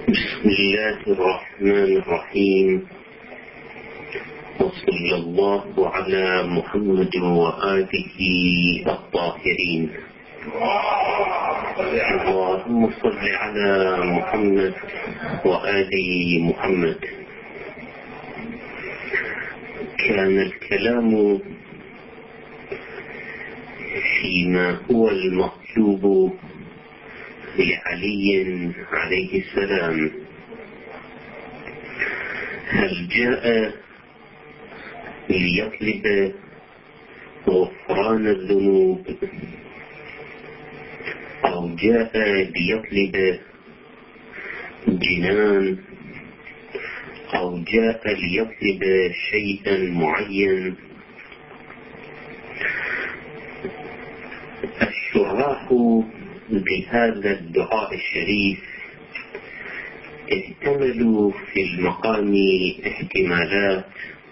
بسم الله الرحمن الرحيم، وصلى الله على محمد وآله الطاهرين. اللهم صل على محمد وآل محمد. كان الكلام فيما هو المطلوب لعلي عليه السلام. هل جاء ليطلب غفران الذنوب، أو جاء ليطلب جنان، أو جاء ليطلب شيئا معين؟ الشراح بهذا الدعاء الشريف احتملوا في المقام احتمالات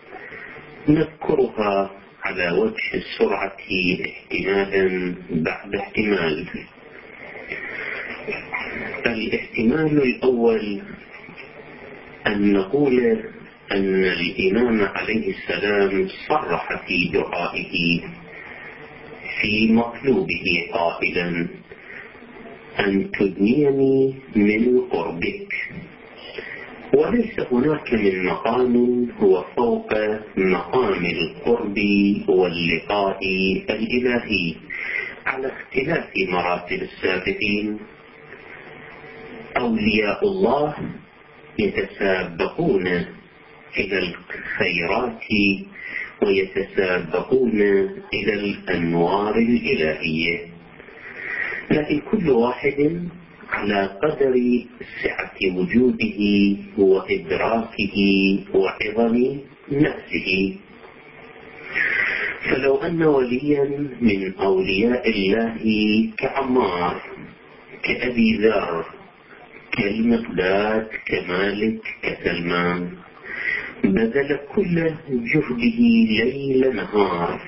نذكرها على وجه السرعة احتمالا بعد احتمال. الاحتمال الأول أن نقول أن الإمام عليه السلام صرح في دعائه في مطلوبه قائلا: أن تدنيني من قربك. وليس هناك من مقام هو فوق مقام القرب واللقاء الإلهي على اختلاف مراتب السابقين. أولياء الله يتسابقون إلى الخيرات ويتسابقون إلى الأنوار الإلهية، لكن كل واحد على قدر سعة وجوده وإدراكه وعظم نفسه. فلو أن وليا من أولياء الله كعمار، كأبي ذر، كالمقداد، كمالك، كسلمان بذل كل جهده ليل نهار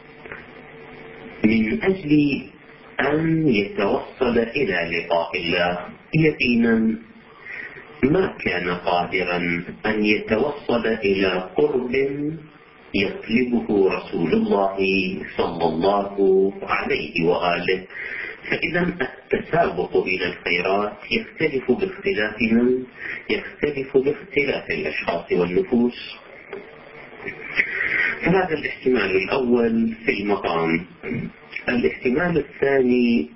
من أجل أن يتوصل إلى لقاء الله، يقينا ما كان قادرا أن يتوصل إلى قرب يطلبه رسول الله صلى الله عليه وآله. فإذا التسابق إلى الخيرات يختلف باختلاف من؟ يختلف باختلاف الأشخاص والنفوس. فهذا الاحتمال الأول في المقام. الاحتمال الثاني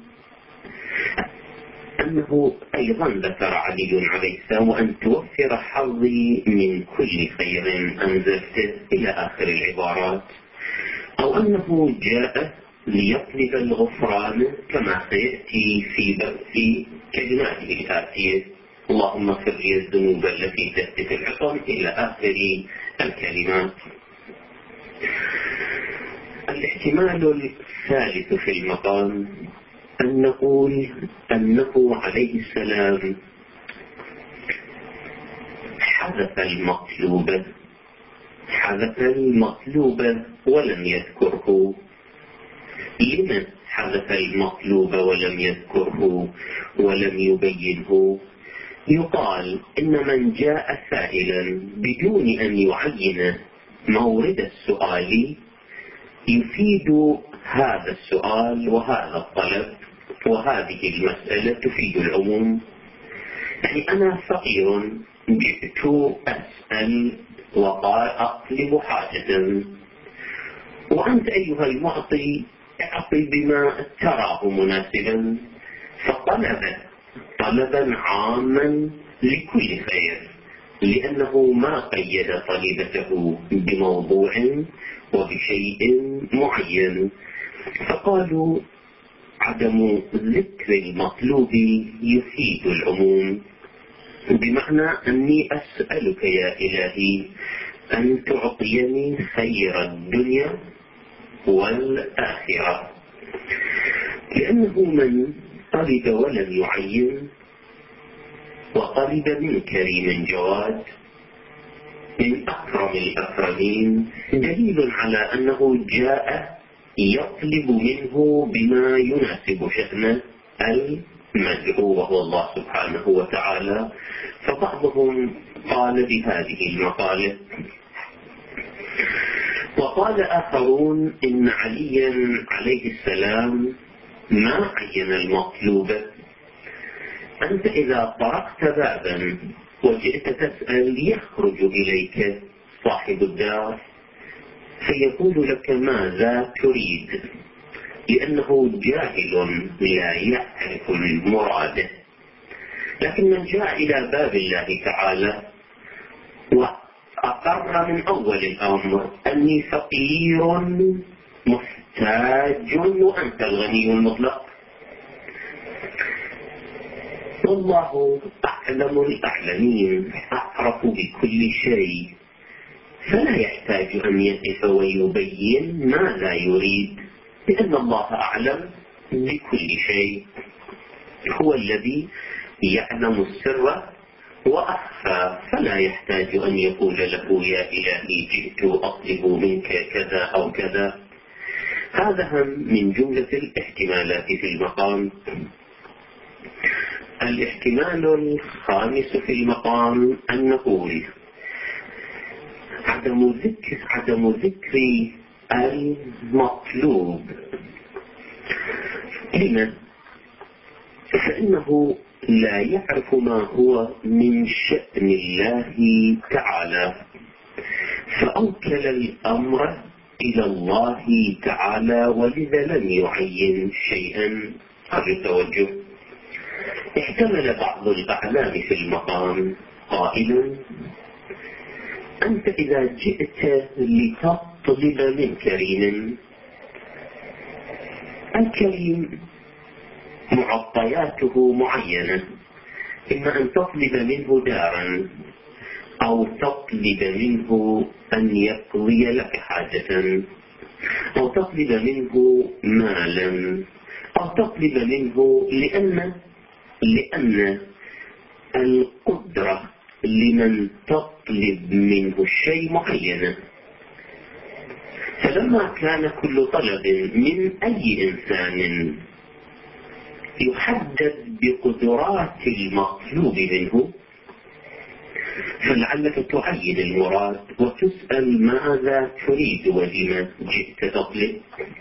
أنه أيضا ذكر علي عليه السلام: وأن توفر حظي من كل خير أنزلته إلى آخر العبارات. أو أنه جاء ليطلب الغفران كما سيأتي في كلماته الآتية: اللهم اغفر لي الذنوب التي تهتك العصم إلى آخر الكلمات. الاحتمال الثالث في المقام أن نقول أنه عليه السلام حذف المطلوب ولم يذكره. لمن حذف المطلوب ولم يذكره ولم يبينه؟ يقال إن من جاء سائلا بدون أن يعين مورد السؤال يفيد هذا السؤال وهذا الطلب، وهذه المسألة تفيد العموم. يعني أنا فقير جئت أسأل وقال أطلب حاجة، وأنت أيها المعطي أعطي بما تراه مناسبا، فطلب طلبا عاما لكل خير، لأنه ما قيد طلبته بموضوع وبشيء معين. فقالوا عدم ذكر المطلوب يفيد العموم، بمعنى أني أسألك يا إلهي أن تعطيني خير الدنيا والآخرة. لأنه من طلب ولم يعين وطلب من كريم جواد من أكرم الأكرمين دليل على أنه جاء يطلب منه بما يناسب شأن مدعو وهو الله سبحانه وتعالى، فبعضهم قال بهذه المقالة. وقال آخرون إن عليا عليه السلام ما عين المطلوب. أنت إذا طرقت بابا وجئت تسأل يخرج إليك صاحب الدار فيقول لك ماذا تريد، لأنه جاهل لا يعرف المراد. لكن من جاء إلى باب الله تعالى وأقر من أول الأمر أني فقير محتاج وأنت الغني المطلق، والله أعلم الأعلمين أعرف بكل شيء، فلا يحتاج أن يقف ويبين ما لا يريد، لأن الله أعلم بكل شيء، هو الذي يعلم السر وأخفى، فلا يحتاج أن يقول له يا إلهي جئت أطلب منك كذا أو كذا. هذا هم من جملة الاحتمالات في المقام. الاحتمال الخامس في المقام أن نقول عدم ذكر المطلوب. لما؟ فإنه لا يعرف ما هو من شأن الله تعالى، فأوكل الأمر إلى الله تعالى، ولذا لم يعين شيئا. هذا التوجه. احتمل بعض الأعلام في المقام قائلا أنت إذا جئت لتطلب من كريم، الكريم معطياته معينة، إما أن تطلب منه دارا أو تطلب منه أن يقضي لك حاجة أو تطلب منه مالا أو تطلب منه لأن القدرة لمن تطلب منه الشيء معينة. فلما كان كل طلب من أي إنسان يحدد بقدرات المطلوب منه، فلعلك تعين المراد وتسأل ماذا تريد ولما جئت تطلب.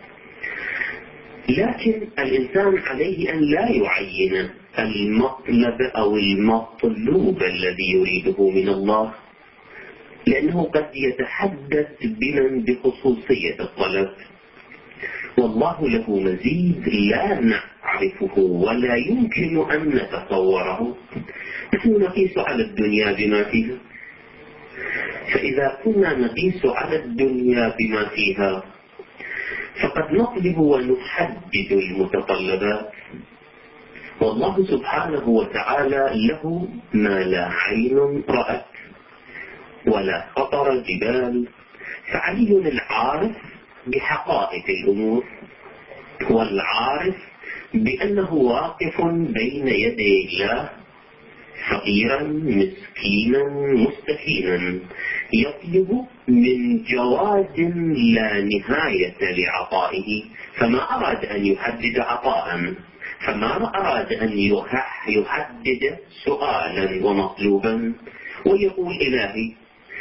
لكن الإنسان عليه أن لا يعين المطلب أو المطلوب الذي يريده من الله، لأنه قد يتحدث بمن بخصوصية الطلب، والله له مزيد لا نعرفه ولا يمكن أن نتصوره. نحن نقيس على الدنيا بما فيها، فإذا كنا نقيس على الدنيا بما فيها فقد نطلب ونحدد المتطلبات، والله سبحانه وتعالى له ما لا عين رأت ولا خطر جبال. فعلي العارف بحقائق الأمور، والعارف بأنه واقف بين يدي الله فقيرا مسكينا مستكينا، يطلب من جواد لا نهاية لعطائه، فما أراد أن يحدد عطاء، فما أراد أن يحدد سؤالا ومطلوبا، ويقول إلهي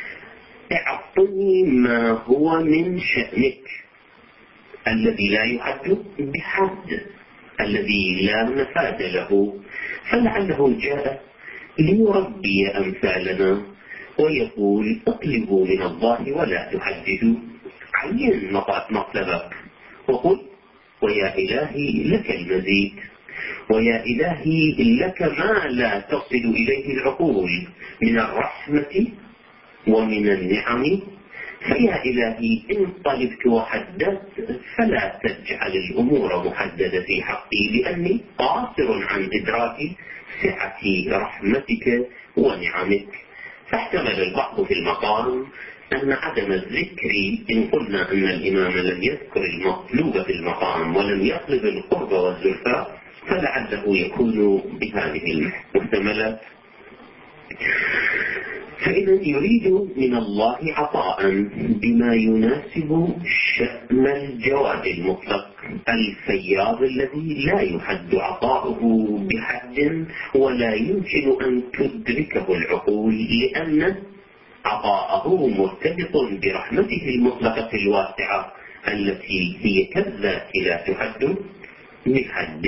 اعطني ما هو من شأنك الذي لا يحد بحد، الذي لا نفاد له. فلعله جاء ليربي أمثالنا ويقول اطلبوا من الله ولا تحددوا، عين مطلبك وقل ويا إلهي لك المزيد، ويا إلهي لك ما لا تصل إليه العقول من الرحمة ومن النعم، فيا إلهي إن طلبت وحددت فلا تجعل الأمور محددة في حقي، لأني قاصر عن إدراك سعة رحمتك ونعمك. فاحتمل البعض في المقام أن عدم الذكر، إن قلنا أن الإمام لم يذكر المطلوب في المقام ولم يطلب القرب والزلفى، فلعله يكون بهذه المحتملات. فإذا يريد من الله عطاء بما يناسب شأن الجواد المطلق الفياض الذي لا يحد عطاؤه بحد ولا يمكن أن تدركه العقول، لأن عطاءه مرتبط برحمته المطلقة الواسعة التي هي كالذات لا تحد بحد.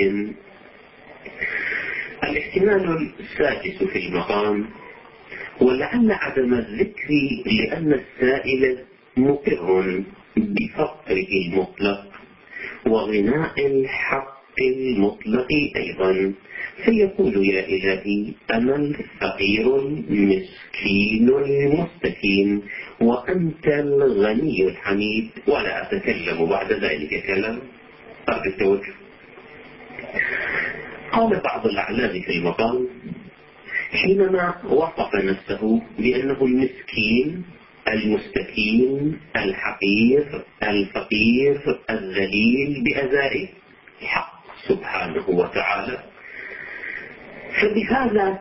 الاحتمال السادس في المقام: ولعل عدم الذكر لأن السائل مقر بفقره المطلق وغناء الحق المطلق أيضا، فيقول: يا إلهي أنا الفقير المسكين المستكين وأنت الغني الحميد، ولا أتكلم بعد ذلك كلام. أرجو التوجه. قال بعض الأعلام في المقام حينما وصف نفسه بأنه المسكين المستكين الحقير الفقير الذليل بأزائه الحق سبحانه وتعالى، فبهذا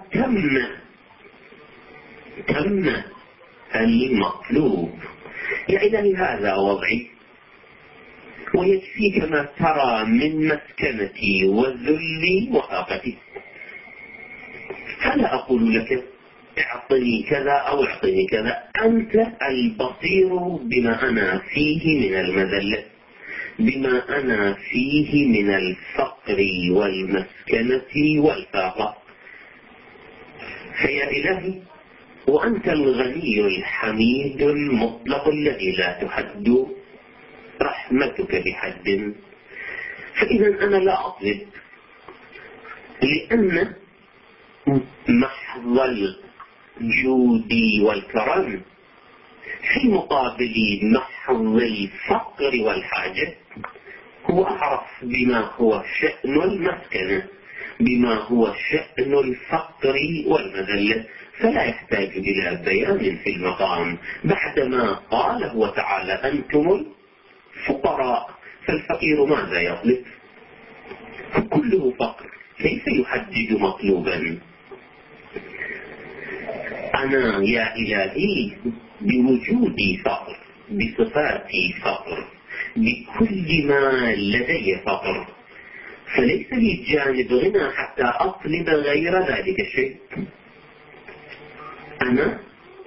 تم المطلوب. يا إلهي هذا وضعي ويكفيك ما ترى من مسكنتي وذلي وفاقتي، فلا أقول لك اعطني كذا أو اعطني كذا، أنت البصير بما أنا فيه من المذلة، بما أنا فيه من الفقر والمسكنة والفاقة. فيا إلهي وأنت الغني الحميد المطلق الذي لا تحد رحمتك بحد، فإذا أنا لا أطلب، لأن محض الجود والكرم في مقابل محض الفقر والحاجة هو أعرف بما هو شأن المسكنة، بما هو شأن الفقر والمذلة، فلا يحتاج إلى بيان في المقام بعدما قال هو تعالى أنتم الفقراء. فالفقير ماذا يطلب؟ كله فقر، كيف يحدد مطلوبا؟ أنا يا إلهي بوجودي فقر، بصفاتي فقر، بكل ما لدي فقر، فليس لي جانب غنى حتى أطلب غير ذلك الشيء. أنا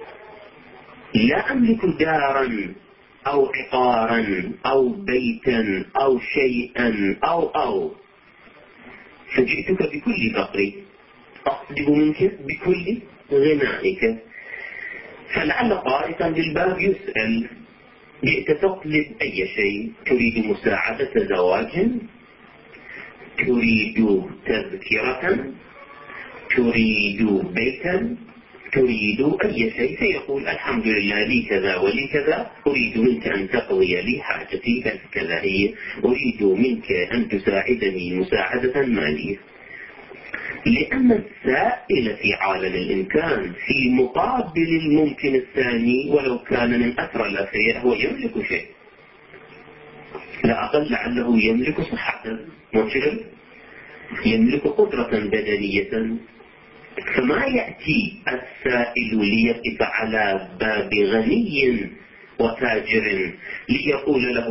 لا أملك دارا أو عقارا أو بيتا أو شيئا أو فجئتك بكل فقري، أطلب منك بكل غنائك. فلعل قائدا للباب يسأل: جئت تطلب أي شيء؟ تريد مساعدة زواج؟ تريد تذكرة؟ تريد بيتا؟ تريد أي شيء؟ فيقول: الحمد لله لي كذا ولي كذا، أريد منك أن تقضي لي حاجتي كذا هي، أريد منك أن تساعدني مساعدة مالية. لأن السائل في عالم الإمكان في مقابل الممكن الثاني ولو كان من أثرى الأثرياء هو يملك شيء، لا أقل لعله يملك صحة مثلا، يملك قدرة بدنية. فما يأتي السائل ليقف على باب غني وتاجر ليقول له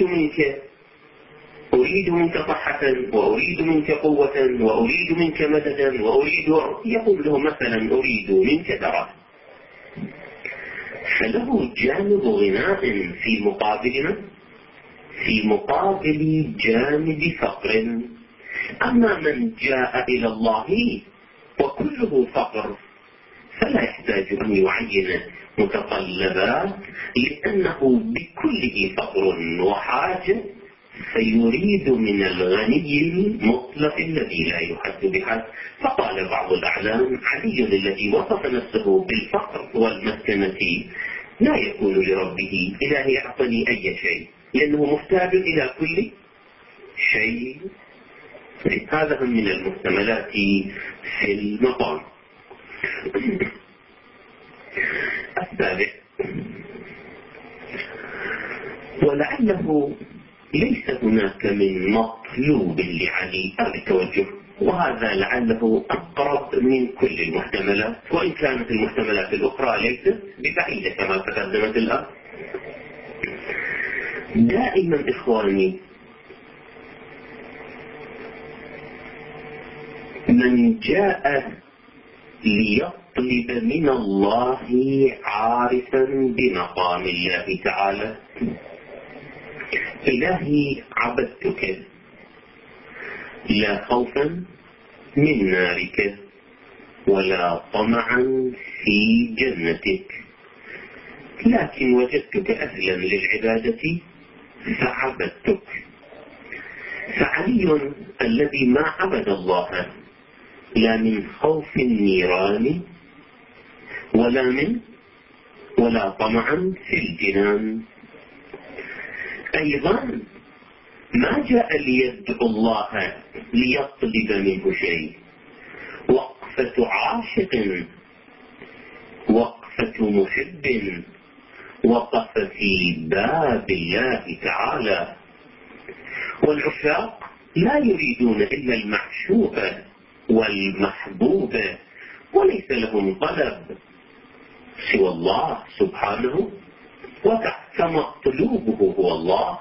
أريد منك صحة وأريد منك قوة وأريد منك مددا يقول له مثلا أريد منك درهم، فله جانب غناء في مقابل جانب فقر. أما من جاء إلى الله وكله فقر فلا يحتاج أن يعين متطلبات، لأنه بكله فقر وحاجة، فيريد من الغني المطلق الذي لا يحد بحد. فقال بعض الأعلام: علي الذي وصف نفسه بالفقر والمسكنة لا يقول لربه إلهي أعطني أي شيء، لأنه محتاج إلى كل شيء. هذا من المحتملات في المقام. السابع: ولعله ليس هناك من مطلوب لعلي. التوجه وهذا لعله أقرب من كل المحتملات، وإن كانت المحتملات الأخرى ليست ببعيدة كما تقدمت الآن. دائما إخواني من جاء ليطلب من الله عارفا بمقام الله تعالى: إلهي عبدتك لا خوفا من نارك ولا طمعا في جنتك، لكن وجدتك أهلا للعبادة فعبدتك. فعلي الذي ما عبد الله لا من خوف النيران ولا طمعا في الجنان، أيضا ما جاء ليدعو الله ليطلب منه شيء. وقفة عاشق، وقفة محب، وقف في باب الله تعالى. والعشاق لا يريدون إلا المعشوق والمحبوب، وليس لهم طلب سوى الله سبحانه وتعالى، فمطلوبه هو الله.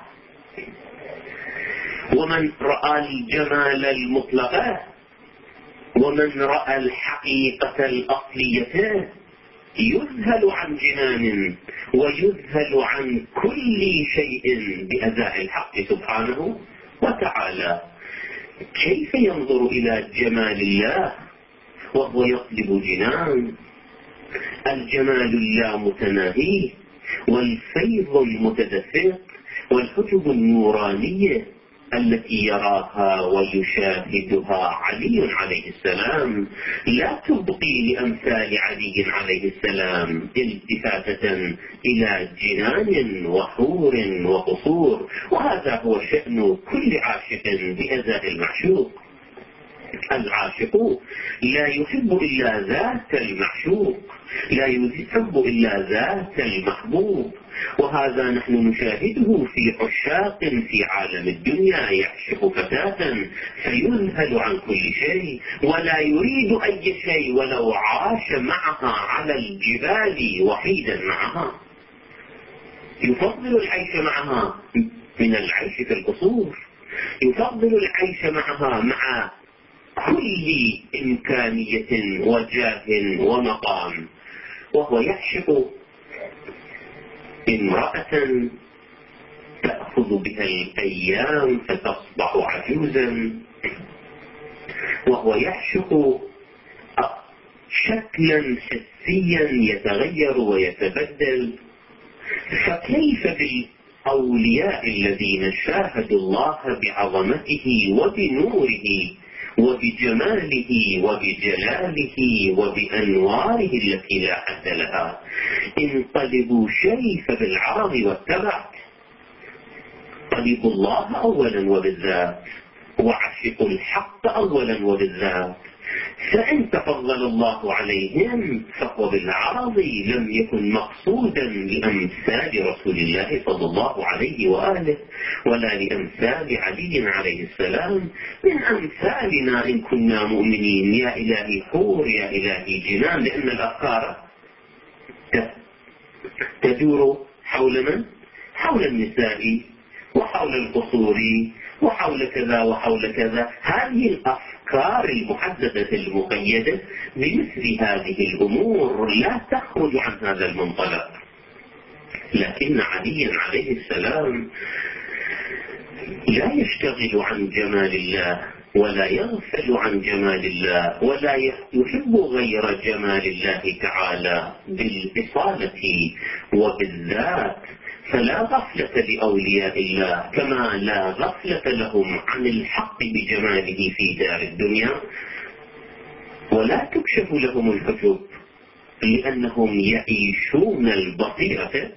ومن رأى الجمال المطلق ومن رأى الحقيقة الأصلية يذهل عن جنان ويذهل عن كل شيء بأداء الحق سبحانه وتعالى. كيف ينظر إلى جمال الله وهو يطلب جنان؟ الجمال اللامتناهي والفيض المتدفق والحجب النورانية التي يراها ويشاهدها علي عليه السلام لا تبقي لأمثال علي عليه السلام التفاتة إلى جنان وحور وقصور. وهذا هو شأن كل عاشق بأداء المعشوق. العاشق لا يحب إلا ذات المعشوق، لا يحب إلا ذات المحبوب. وهذا نحن نشاهده في عشاق في عالم الدنيا يعشق فتاة فيذهل عن كل شيء ولا يريد أي شيء ولو عاش معها على الجبال وحيدا معها. يفضل العيش معها من العيش في القصور، يفضل العيش معها مع كل إمكانية وجاه ومقام. وهو يعشق امرأة تأخذ بها الأيام فتصبح عجوزا، وهو يعشق شكلا حسيا يتغير ويتبدل. فكيف بالأولياء الذين شاهدوا الله بعظمته وبنوره وبجماله وبجلاله وبأنواره التي لا حد لها؟ انقلبوا شيء فبالعرض والتبع، طلبوا الله أولا وبالذات، وعشقوا الحق أولا وبالذات. فإن تفضل الله عليهم فهو بالعرض لم يكن مقصودا لأمثال رسول الله صلى الله عليه وآله ولا لأمثال علي عليه السلام. من أمثالنا إن كنا مؤمنين يا إلهي حور يا إلهي جنان، لأن الأفكار تدور حول من؟ حول النساء وحول القصور وحول كذا وحول كذا. هذه الأفكار المحددة المقيدة بمثل هذه الأمور لا تخرج عن هذا المنطلق. لكن علي عليه السلام لا يشتغل عن جمال الله ولا يغفل عن جمال الله ولا يحب غير جمال الله تعالى بالإصالة وبالذات. فلا غفلة لأولياء الله كما لا غفلة لهم عن الحق بجماله في دار الدنيا، ولا تكشف لهم الحجب لأنهم يعيشون البصيرة.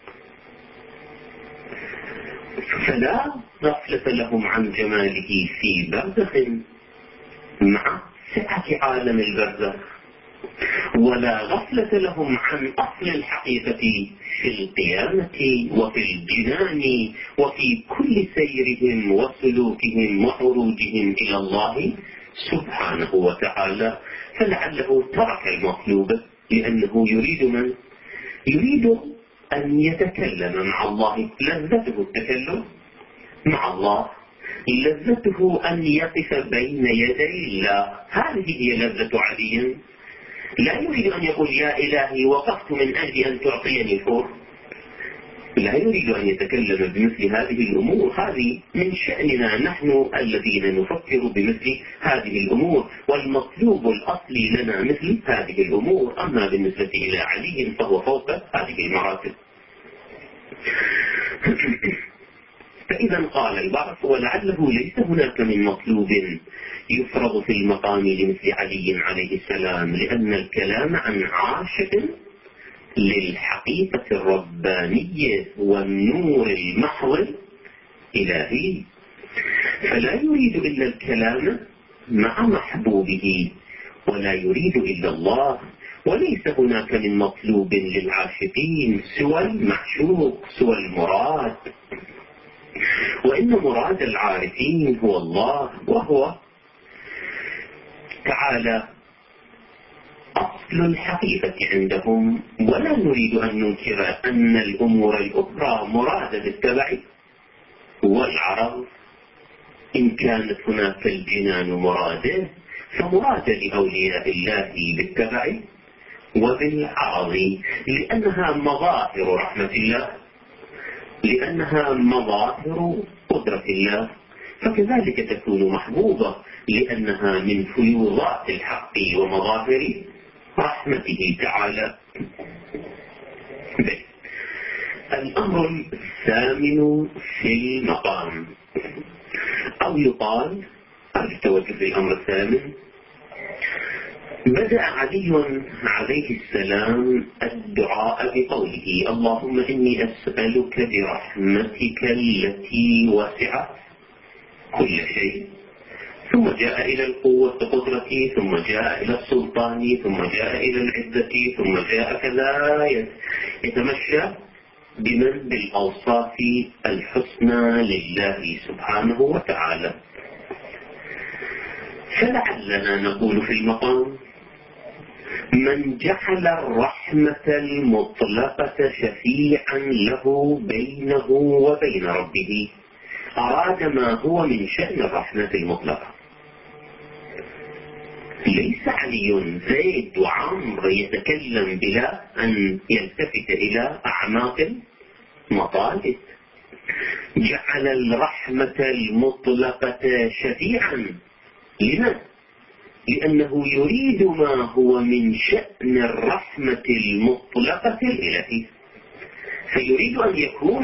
فلا غفلة لهم عن جماله في برزخ مع سعة عالم البرزخ، ولا غفلة لهم عن أصل الحقيقة في القيامة وفي الجنان وفي كل سيرهم وسلوكهم وخروجهم إلى الله سبحانه وتعالى، فلعله ترك المطلوب لأنه يريد أن يتكلم مع الله. لذته التكلم مع الله، لذته أن يقف بين يدي الله. هذه هي لذة علي. لا يريد أن يقول يا إلهي وقفت من أجل أن تعطيني الحور. لا يريد أن يتكلم بمثل هذه الأمور. هذه من شأننا نحن الذين نفكر بمثل هذه الأمور، والمطلوب الأصلي لنا مثل هذه الأمور. أما بالنسبة إلى علي فهو فوق هذه المراتب. فإذا قال البعض ولعله ليس هناك من مطلوب يفرض في المقام لمثل علي عليه السلام، لأن الكلام عن عاشق للحقيقة الربانية والنور المحض إلهي، فلا يريد إلا الكلام مع محبوبه، ولا يريد إلا الله. وليس هناك من مطلوب للعاشقين سوى المعشوق، سوى المراد. وإن مراد العارفين هو الله، وهو تعالى أصل الحقيقة عندهم. ولا نريد أن ننكر أن الأمور الأخرى مرادة بالتبع والعرض. إن كانت هناك الجنان مرادة فمرادة لأولياء الله بالتبع وبالعرض، لأنها مظاهر رحمة الله، لأنها مظاهر قدرة الله. فكذلك تكون محبوبة لأنها من فيوضات الحق ومظاهر رحمته تعالى. الأمر الثامن في المقام، أو يقال التوجه في الأمر الثامن. بدأ علي عليه السلام الدعاء بقوله اللهم إني أسألك برحمتك التي وسعت كل شيء، ثم جاء إلى القوة قدرتي، ثم جاء إلى السلطان، ثم جاء إلى العزة، ثم جاء كذا يتمشى بمن بالأوصاف الحسنى لله سبحانه وتعالى. فلعلنا نقول في المقام من جعل الرحمة المطلقة شفيعا له بينه وبين ربه أراد ما هو من شأن الرحمة المطلقة. ليس علي زيد وعمر يتكلم بلا أن يلتفت إلى أعماق المطالب. جعل الرحمة المطلقة شفيعا لمن؟ لأنه يريد ما هو من شأن الرحمة المطلقة الإلهية، فيريد أن يكون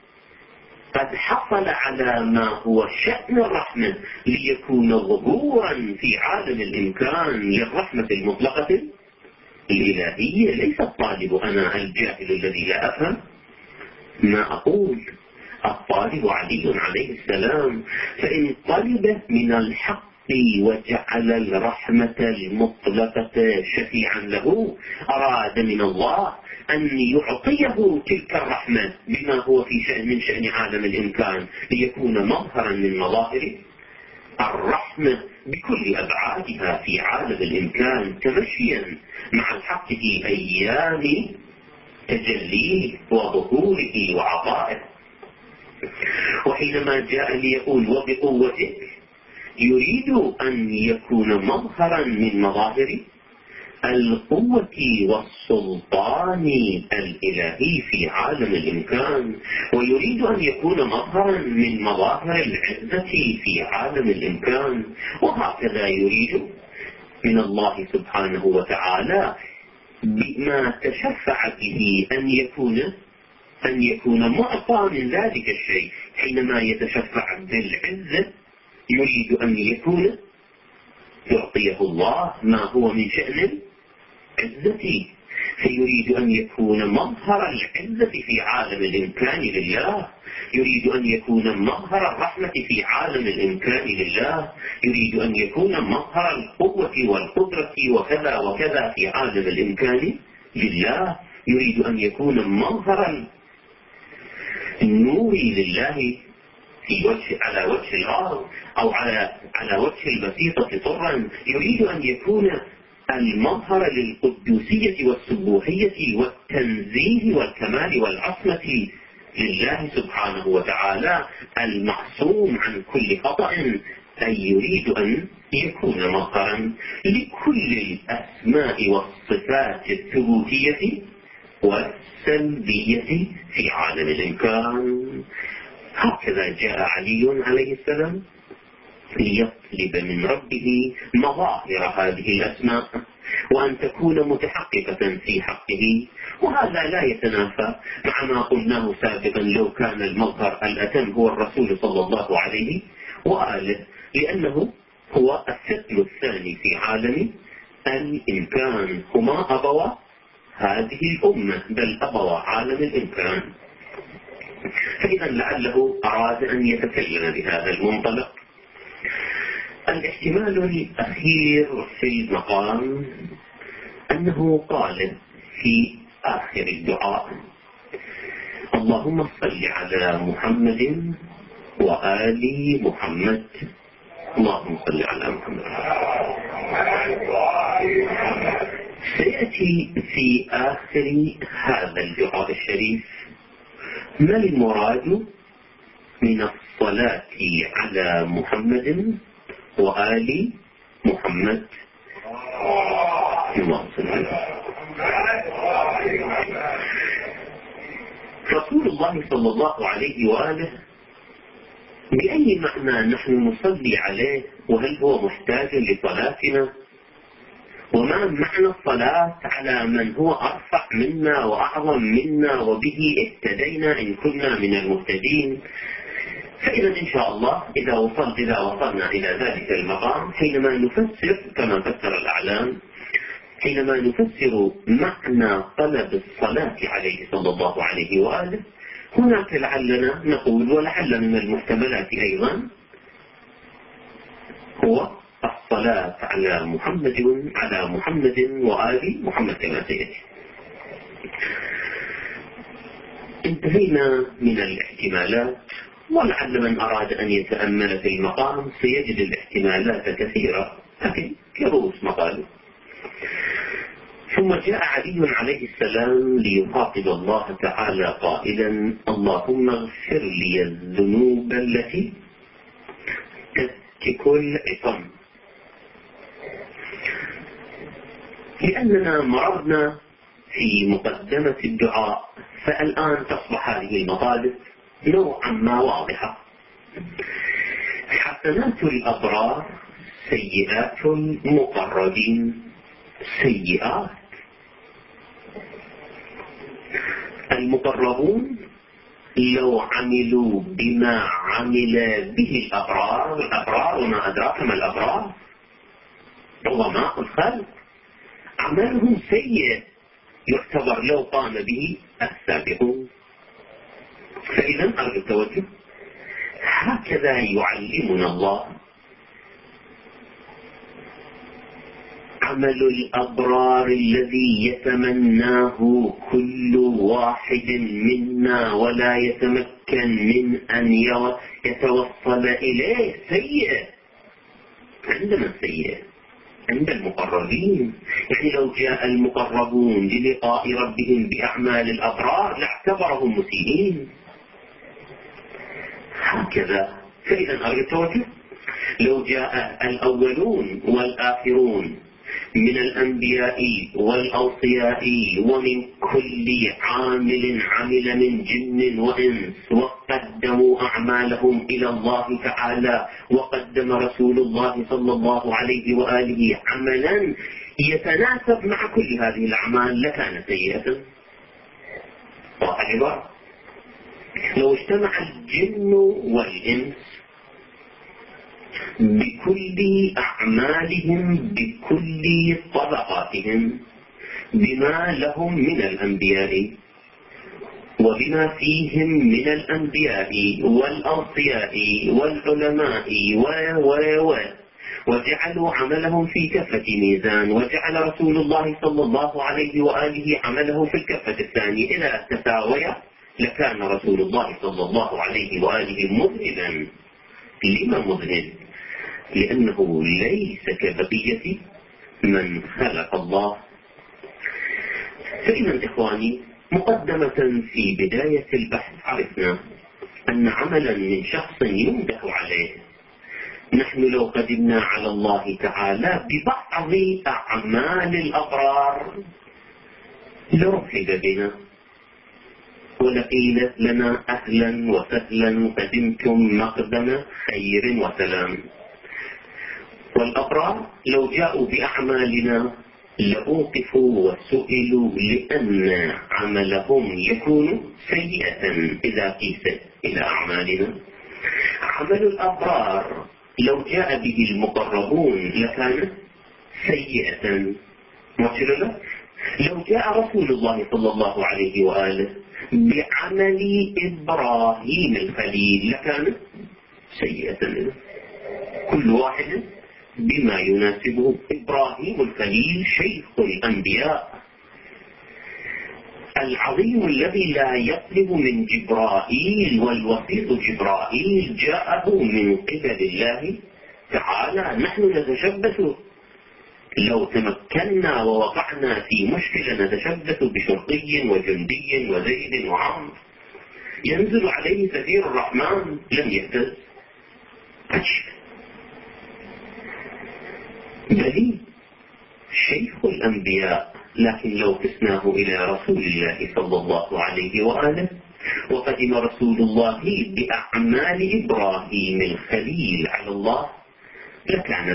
قد حصل على ما هو شأن الرحمة ليكون ظهورا في عالم الإمكان للرحمة المطلقة الإلهية. ليس الطالب أنا الجاهل الذي لا أفهم ما أقول، الطالب علي عليه السلام. فإن طلب من الحق وجعل الرحمة المطلقة شفيعا له أراد من الله أن يعطيه تلك الرحمة بما هو من شأن عالم الإمكان ليكون مظهرا من مظاهر الرحمة بكل أبعادها في عالم الإمكان، تمشيا مع الحق في أيام تجليه وظهوره وعطائه. وحينما جاء ليقول وبقوتك يريد أن يكون مظهرا من مظاهر القوة والسلطان الإلهي في عالم الإمكان، ويريد أن يكون مظهرا من مظاهر العزة في عالم الإمكان. وهكذا يريد من الله سبحانه وتعالى بما تشفع به أن يكون معطى من ذلك الشيء. حينما يتشفع بالعزة يريد أن يكون يعطيه الله ما هو من شأن العزة، فيريد أن يكون مظهر العزة في عالم الإمكان لله، يريد أن يكون مظهر الرحمة في عالم الإمكان لله، يريد أن يكون مظهر القوة والقدرة وكذا وكذا في عالم الإمكان لله، يريد أن يكون مظهر النور لله على وجه الأرض أو على وجه البسيطة طرا، يريد أن يكون المظهر للقدوسية والسبوحية والتنزيه والكمال والعصمة لله سبحانه وتعالى المعصوم عن كل خطأ، أي يريد أن يكون مظهرا لكل الأسماء والصفات الثبوتية والسلبية في عالم الإمكان. هكذا جاء علي عليه السلام ليطلب من ربه مظاهر هذه الأسماء وأن تكون متحققة في حقه، وهذا لا يتنافى مع ما قلناه سابقا لو كان المظهر الأتم هو الرسول صلى الله عليه وآله، لأنه هو الثقل الثاني في عالم الإمكان، هما أبوا هذه الأمة بل أبوا عالم الإمكان. فإذا لعله أراد أن يتكلم بهذا المنطلق. الاحتمال الأخير في المقام أنه قال في آخر الدعاء: اللهم صل على محمد وآل محمد. اللهم صل على محمد. سيأتي في آخر هذا الدعاء الشريف ما المراد من الصلاة على محمد وآل محمد. رسول الله صلى الله عليه وآله بأي معنى نحن نصلي عليه، وهل هو محتاج لصلاتنا؟ وما معنى الصلاة على من هو أرفع منا وأعظم منا وبه اهتدينا إن كنا من المهتدين؟ فإذا إن شاء الله إذا وصلنا إلى ذلك المقام، حينما نفسر كما فسر الأعلام، حينما نفسر معنى طلب الصلاة عليه صلى الله عليه وآله، هناك لعلنا نقول ولعل من المحتملات أيضا هو الصلاة على محمد وآل محمد كما سيأتي. انتهينا من الاحتمالات، ولعل من أراد أن يتأمل في المقام سيجد الاحتمالات كثيرة، لكن كرؤوس مقال. ثم جاء علي عليه السلام ليخاطب الله تعالى قائلا: اللهم اغفر لي الذنوب التي تفتك العصم. لأننا مررنا في مقدمة الدعاء، فالآن تصبح هذه المطالب نوعا ما واضحة. حسنات الأبرار سيئات المقربين. سيئات المقربون لو عملوا بما عمل به الأبرار وما أدراك ما الأبرار عظماء الخلق، عملهم سيء يعتبر لو قام به السابقون. فإذا أرجو التوجه، هكذا يعلمنا الله. عمل الأبرار الذي يتمناه كل واحد منا ولا يتمكن من أن يتوصل إليه سيء. عندما سيء عند المقربين، يعني لو جاء المقربون للقاء ربهم بأعمال الأبرار لاعتبرهم مسيئين. هكذا. فإذا أرجو التوجه، لو جاء الأولون والآخرون من الأنبياء والأوصياء ومن كل عامل عمل من جن وإنس وقدموا أعمالهم إلى الله تعالى، وقدم رسول الله صلى الله عليه وآله عملا يتناسب مع كل هذه الأعمال لكان سيئة. وعبارة لو اجتمع الجن والإنس بكل أعمالهم بكل طبقاتهم بما لهم من الأنبياء وبما فيهم من الأنبياء والأوصياء والعلماء وجعلوا عملهم في كفة ميزان، وجعل رسول الله صلى الله عليه وآله عمله في الكفة الثانية إلى تساوية، لكان رسول الله صلى الله عليه وآله مذنبا. لما مذنب؟ لأنه ليس كبقية من خلق الله. فإذا إخواني، مقدمة في بداية البحث عرفنا أن عملا من شخص يمدح عليه، نحن لو قدمنا على الله تعالى ببعض أعمال الأبرار لرحب بنا ولقيل لنا أهلا وسهلا قدمتم مقدم خير وسلام. والأبرار لو جاءوا بأعمالنا لأوقفوا وسئلوا لأن عملهم يكون سيئة إذا قيس إلى أعمالنا. عمل الأبرار لو جاء به المقربون لكان سيئة. مثلا لو جاء رسول الله صلى الله عليه وآله بعمل إبراهيم الخليل لكان سيئة. كل واحد بما يناسبه. إبراهيم الخليل شيخ الأنبياء العظيم الذي لا يطلب من جبرائيل، والوسيط جبرائيل جاءه من قبل الله تعالى. نحن نتشبث لو تمكنا ووقعنا في مشكلة نتشبث بشرطي وجندي وزيد وعمر، ينزل عليه سفير الرحمن لم يهتز. بل شيخ الأنبياء، لكن لو قسناه إلى رسول الله صلى الله عليه وآله وقدم رسول الله بأعمال إبراهيم الخليل على الله لكان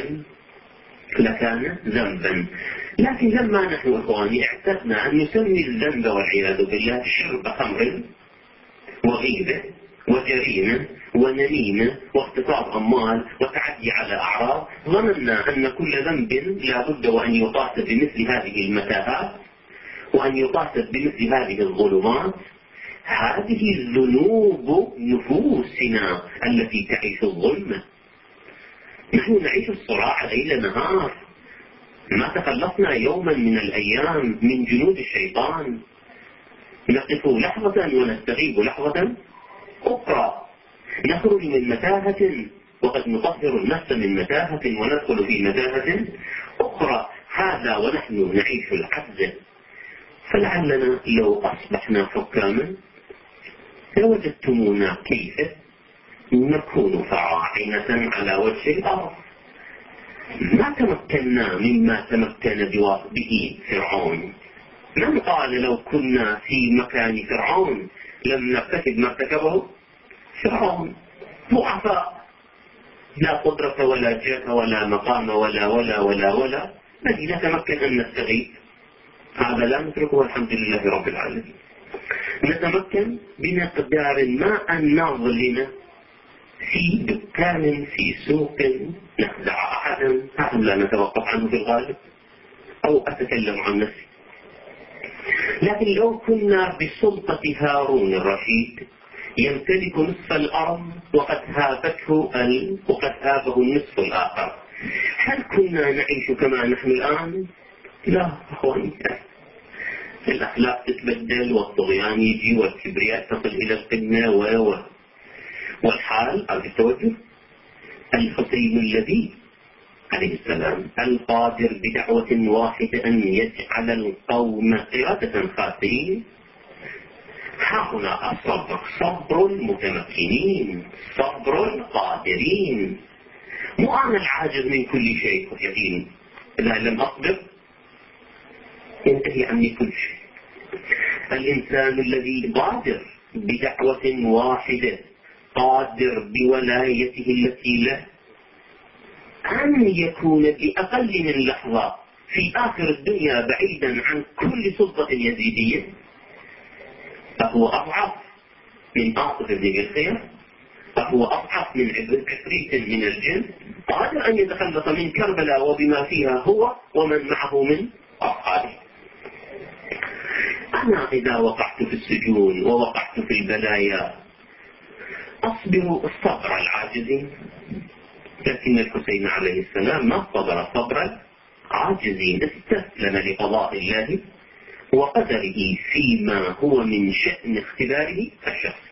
ذنبا. لكن لما نحن إخواني اعتدنا أن نسمي الذنب والعياذ بالله شرب خمر وغيبة وجريمة ونميمة واغتصاب أموال وتعدي على أعراض، ظننا أن كل ذنب لا بد وأن يقاس بمثل هذه المتاهات وأن يقاس بمثل هذه الظلمات. هذه الذنوب نفوسنا التي تعيش الظلمة. نحن نعيش الصراع ليل نهار، ما تخلصنا يوما من الأيام من جنود الشيطان. نقف لحظة ونستغيب لحظة أخرى، نخرج من متاهة وقد نطهر النفس من متاهة وندخل في متاهة أخرى. هذا ونحن نعيش العجز. فلعلنا لو أصبحنا حكاما لوجدتمونا كيف نكون فراعنة على وجه الأرض. ما تمكنا مما تمكن به فرعون. من قال لو كنا في مكان فرعون لم نرتكب ما ارتكبه فرعون؟ ضعفاء، لا قدرة ولا جاه ولا مقام ولا ولا ولا ولا، الذي نتمكن أن نستغيث. هذا لا نتركه الحمد لله رب العالمين. نتمكن بمقدار ما أن نظلم في دكان في سوق نخدع أحدا، هذا لا نتوقف عنه في الغالب، أو أتكلم عن نفسي. لكن لو كنا بسلطة هارون الرشيد يمتلك نصف الأرض وقد هابه النصف الآخر، هل كنا نعيش كما نحن الآن؟ لا أخواني، الأخلاق تتبدل والطغيان يجي والكبرياء تصل إلى القمة والحال على التوجه. الحسين الذي عليه السلام القادر بدعوة واحدة أن يجعل القوم قردة خاسئين. ها هنا الصبر، صبر المتمكنين، صبر القادرين. مو أنا العاجز من كل شيء يقين، إذا لم أصبر ينتهي عني كل شيء. الإنسان الذي قادر بدعوة واحدة، قادر بولايته التي له أن يكون بأقل من لحظة في آخر الدنيا بعيدا عن كل سلطة يزيدية، فهو أضعف من آصف بن بالخير، فهو أضعف من عفريت من الجن، قادر أن يتخلص من كربلاء وبما فيها هو ومن معه من أصحابه. أنا إذا وقعت في السجون ووقعت في البلايا أصبر الصبر العاجزين، لكن الحسين عليه السلام ما صبر صبر العاجزين، استسلم لقضاء الله وقدره فيما هو من شأن اختباره الشخصي.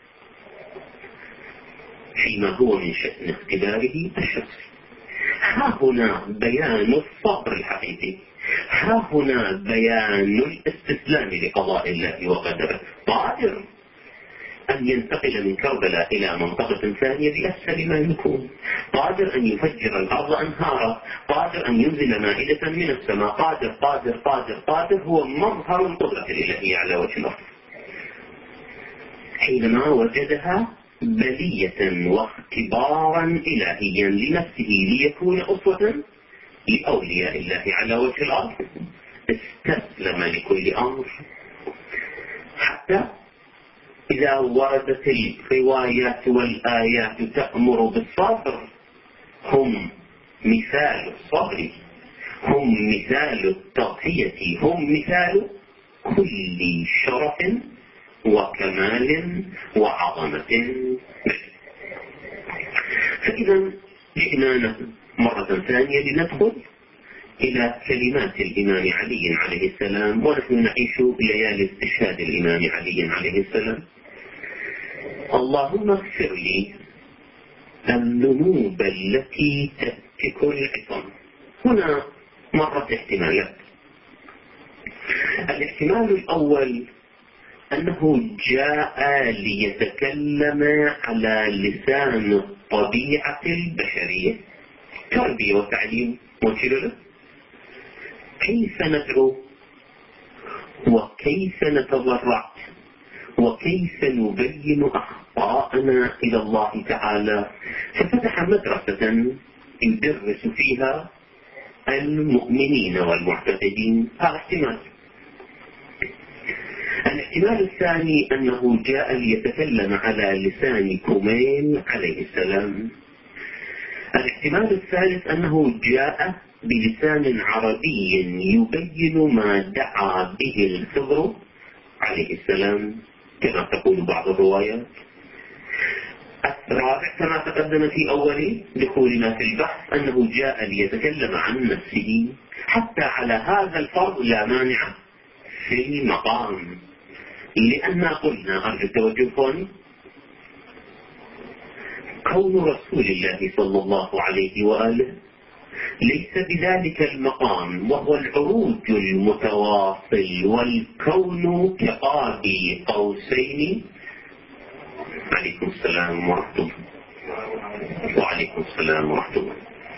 فيما هو من شأن اختباره الشخصي. ها هنا بيان الصبر الحقيقي، ها هنا بيان الاستسلام لقضاء الله وقدره. قادر أن ينتقل من كربلاء إلى منطقة ثانية بأسهل ما يكون، قادر أن يفجر الأرض أنهارا، قادر أن ينزل مائدة من السماء، قادر قادر قادر قادر. هو مظهر القدرة الإلهية على وجه الأرض. حينما وجدها بلية واختبارا إلهيا لنفسه ليكون أسوة لأولياء الله على وجه الأرض، استسلم لكل أمر، حتى إذا وردت الروايات والآيات تأمر بالصبر، هم مثال الصبر، هم مثال التضحية، هم مثال كل شرف وكمال وعظمة. فإذا جئنا مرة ثانية لندخل إلى كلمات الإمام علي عليه السلام، ونحن نعيش ليالي استشهاد الإمام علي عليه السلام. اللهم اغفر لي الذنوب التي تتك العظام. هنا مرة احتمالات. الاحتمال الأول أنه جاء ليتكلم على لسان الطبيعة البشرية، تربية وتعليم موجه له، كيف ندعو وكيف نتضرع وكيف نبين أخطاءنا إلى الله تعالى. ففتح مدرسة يدرس فيها المؤمنين والمعتقدين. هذا احتمال. الاحتمال الثاني أنه جاء ليتكلم على لسان كميل عليه السلام. الاحتمال الثالث أنه جاء بلسان عربي يبين ما دعا به الخضر عليه السلام كما تقول بعض الروايات. الرابع كما تقدم في أول دخولنا في البحث أنه جاء ليتكلم عن نفسه. حتى على هذا الفرض لا مانع في المقام، لأننا قلنا، أرجو التوجه فوني، كون رسول الله صلى الله عليه وآله ليس بذلك المقام وهو العروج المتواصل، والكون كقاب قوسين. عليكم السلام ورحمة الله. وعليكم السلام ورحمة الله.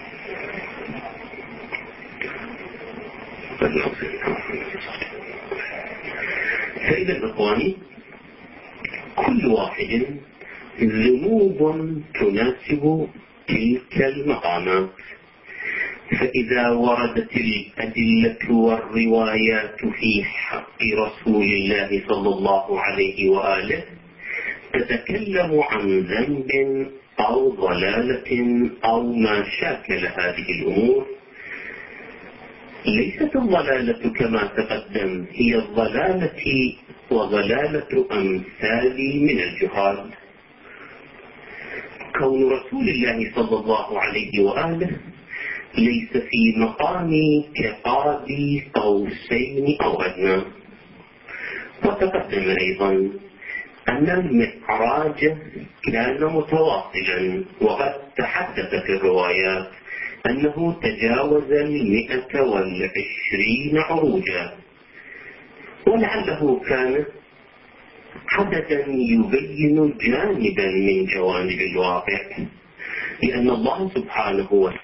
فإذا إخواني، كل واحد ذنوب تناسب تلك المقامات. فإذا وردت الأدلة والروايات في حق رسول الله صلى الله عليه وآله تتكلم عن ذنب أو ضلالة أو ما شاكل هذه الأمور، ليست الضلالة كما تقدم هي الضلالة وضلالة أمثال من الجهال. كون رسول الله صلى الله عليه وآله ليس في مقام كقاب قوسين أو أدنى. وتقدم أيضا أن المعراج كان متواصلا، وقد تحدثت الروايات أنه تجاوز 120 عروجا، ولعله كان عددا يبين جانبا من جوانب الواقع، لأن الله سبحانه وتعالى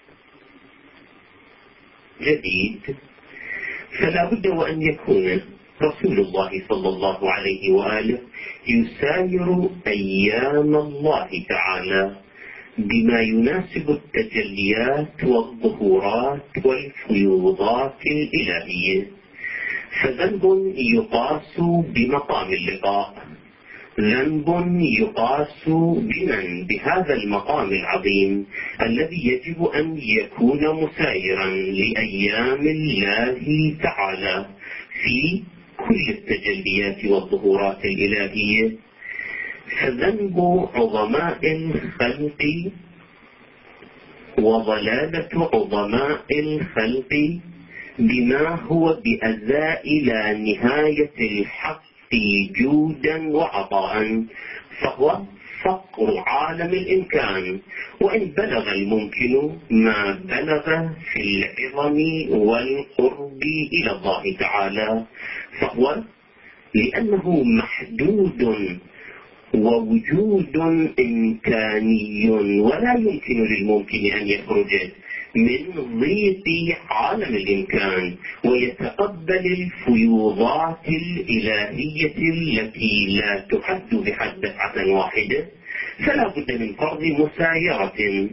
جديد، فلا بد وأن يكون رسول الله صلى الله عليه وآله يساير أيام الله تعالى بما يناسب التجليات والظهورات والفيوضات الإلهية. فذنب يقاس بمقام اللقاء، ذنب يقاس بمن بهذا المقام العظيم الذي يجب أن يكون مسايرا لأيام الله تعالى في كل التجليات والظهورات الإلهية. فذنب عظماء الخلق وضلالة عظماء الخلق بما هو بأزاء لا نهاية الحق جودا وعطاء، فهو فقر عالم الإمكان. وإن بلغ الممكن ما بلغ في العظم والقرب إلى الله تعالى، فهو لأنه محدود ووجود إمكاني، ولا يمكن للممكن أن يخرج من ضيق عالم الإمكان ويتقبل الفيوضات الإلهية التي لا تحد بحد دفعة واحدة، فلا بد من فرض مسايرة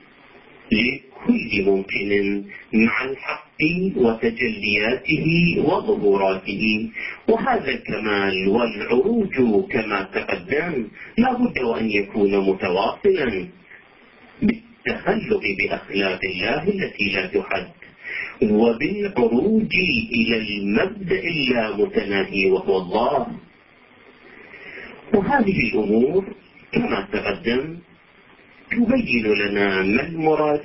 لكل ممكن مع الحق وتجلياته وظهوراته. وهذا الكمال والعروج كما تقدم لا بد وأن يكون متواصلا بالتخلق بأخلاق الله التي لا تحد، وبالعروج إلى المبدأ اللامتناهي وهو الله. وهذه الأمور كما تقدم تبين لنا ما المراد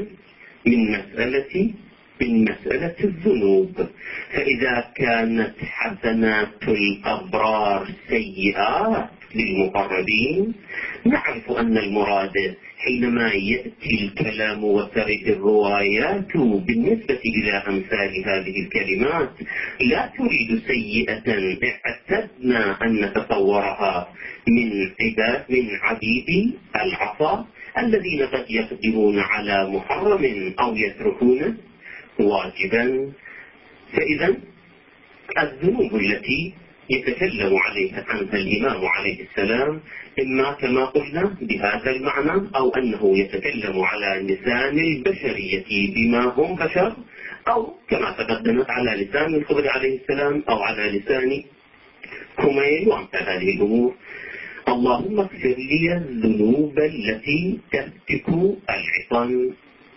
من مسألة الذنوب. فإذا كانت حسنات الأبرار سيئات للمقربين، نعرف أن المراد حينما يأتي الكلام وترد الروايات بالنسبة إلى أمثال هذه الكلمات لا تريد سيئة اعتدنا أن نتصورها من عبيد العصا الذين قد يقدمون على محرم أو يتركون واجبا. فإذا الذنوب التي يتكلم عنها الإمام عليه السلام إما كما قلنا بهذا المعنى، أو أنه يتكلم على لسان البشرية بما هم بشر، أو كما تقدمت على لسان الخضر عليه السلام، أو على لسان كميل وأمثال هذه الأمور. اللهم اغفر لي الذنوب التي تهتك العصا.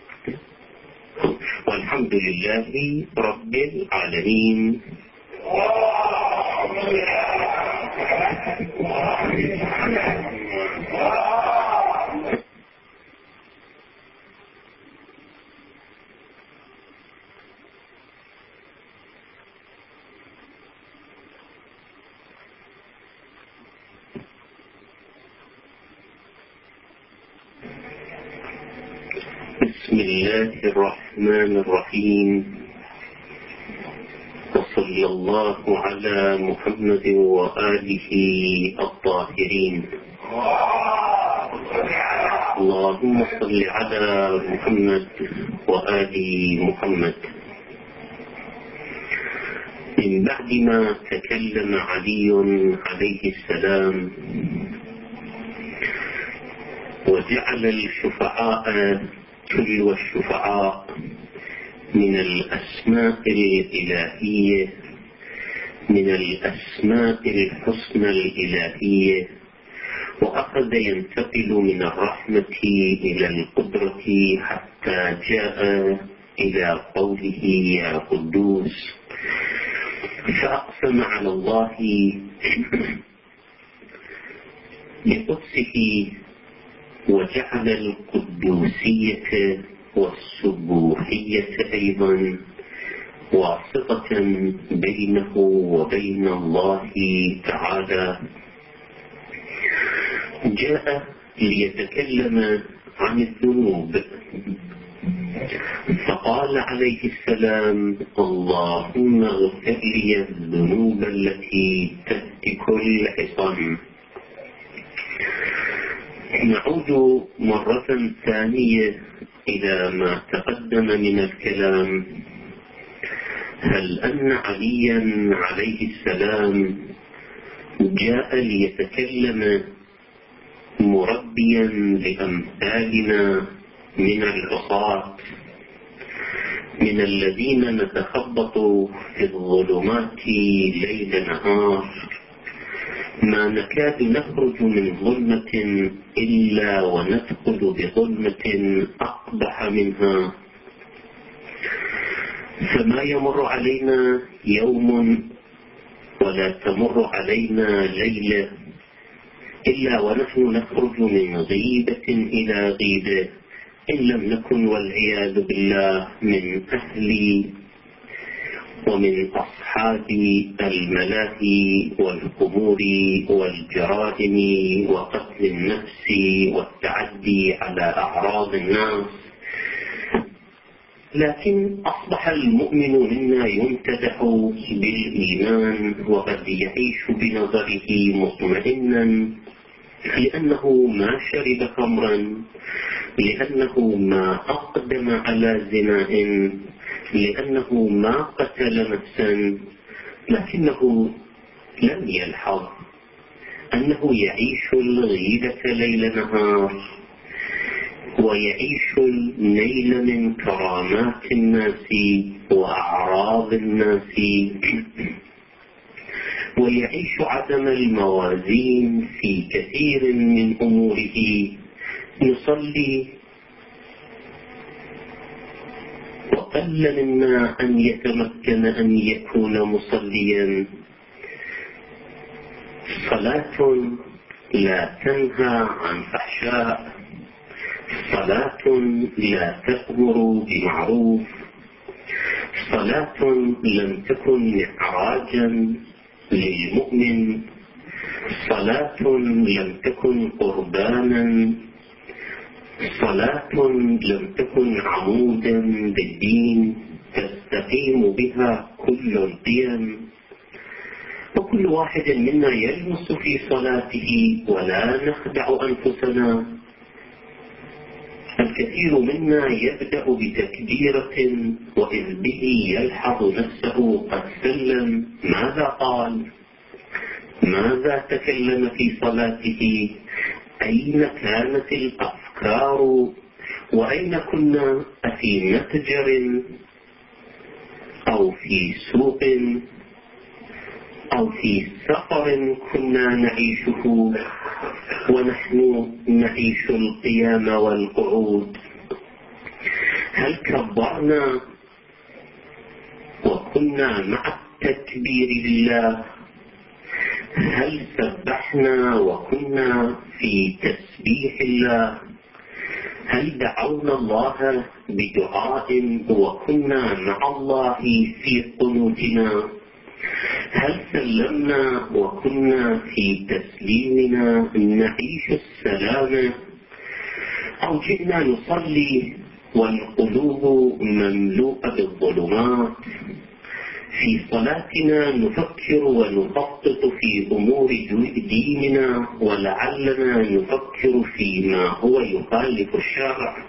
والحمد لله رب العالمين. بسم الله الرحمن الرحيم. وصلى الله على محمد وآله الطاهرين. اللهم صل على محمد وآل محمد. من بعد ما تكلم علي عليه السلام وجعل الشفعاء تلو الشفعاء من الأسماء الإلهية، من الأسماء الحسنى الإلهية، وأخذ ينتقل من الرحمة إلى القدرة حتى جاء إلى قوله يا قدوس، فأقسم على الله بقدسه وجعل القدوسية والسبوحية أيضا واسطة بينه وبين الله تعالى. جاء ليتكلم عن الذنوب، فقال عليه السلام اللهم اغفر لي الذنوب التي تهتك العصا. نعود مرة ثانية إلى ما تقدم من الكلام. هل أن عليا عليه السلام جاء ليتكلم مربيا لأمثالنا من العصاة، من الذين نتخبط في الظلمات ليل نهار، ما نكاد نخرج من ظلمة إلا وندخل بظلمة أقبح منها، فما يمر علينا يوم ولا تمر علينا ليلة إلا ونحن نخرج من غيبة إلى غيبة، إن لم نكن والعياذ بالله من أهل ومن أصحاب الملاهي والخمور والجرائم وقتل النفس والتعدي على أعراض الناس. لكن أصبح المؤمن منا يمتدح بالإيمان وقد يعيش بنظره مطمئنا، لأنه ما شرب خمرا، لأنه ما أقدم على زنا، لأنه ما قتل نفسا، لكنه لم يلحظ أنه يعيش الغيبة ليل نهار، ويعيش النيل من كرامات الناس وأعراض الناس، ويعيش عدم الموازين في كثير من أموره. يصلي وقل منا أن يتمكن أن يكون مصليا. صلاة لا تنهى عن فحشاء، صلاة لا تأمر بمعروف، صلاة لم تكن معراجا للمؤمن، صلاة لم تكن قربانا، صلاة لم تكن عمودا بالدين تستقيم بها كل القيم. وكل واحد منا يلمس في صلاته ولا نخدع أنفسنا. الكثير منا يبدأ بتكبيرة وإذ به يلحظ نفسه قد سلم. ماذا قال؟ ماذا تكلم في صلاته؟ أين كانت الأفكار؟ وأين كنا؟ أفي متجر أو في سوق أو في سفر كنا نعيشه ونحن نعيش القيام والقعود؟ هل كبرنا وكنا مع التكبير لله؟ هل سبحنا وكنا في تسبيح الله؟ هل دعونا الله بدعاء وكنا مع الله في قنوتنا؟ هل سلمنا وكنا في تسليمنا نعيش السلام؟ أو جئنا نصلي والقلوب مملوءة بالظلمات؟ في صلاتنا نفكر ونخطط في أمور ديننا ولعلنا نفكر فيما هو يخالف الشرع.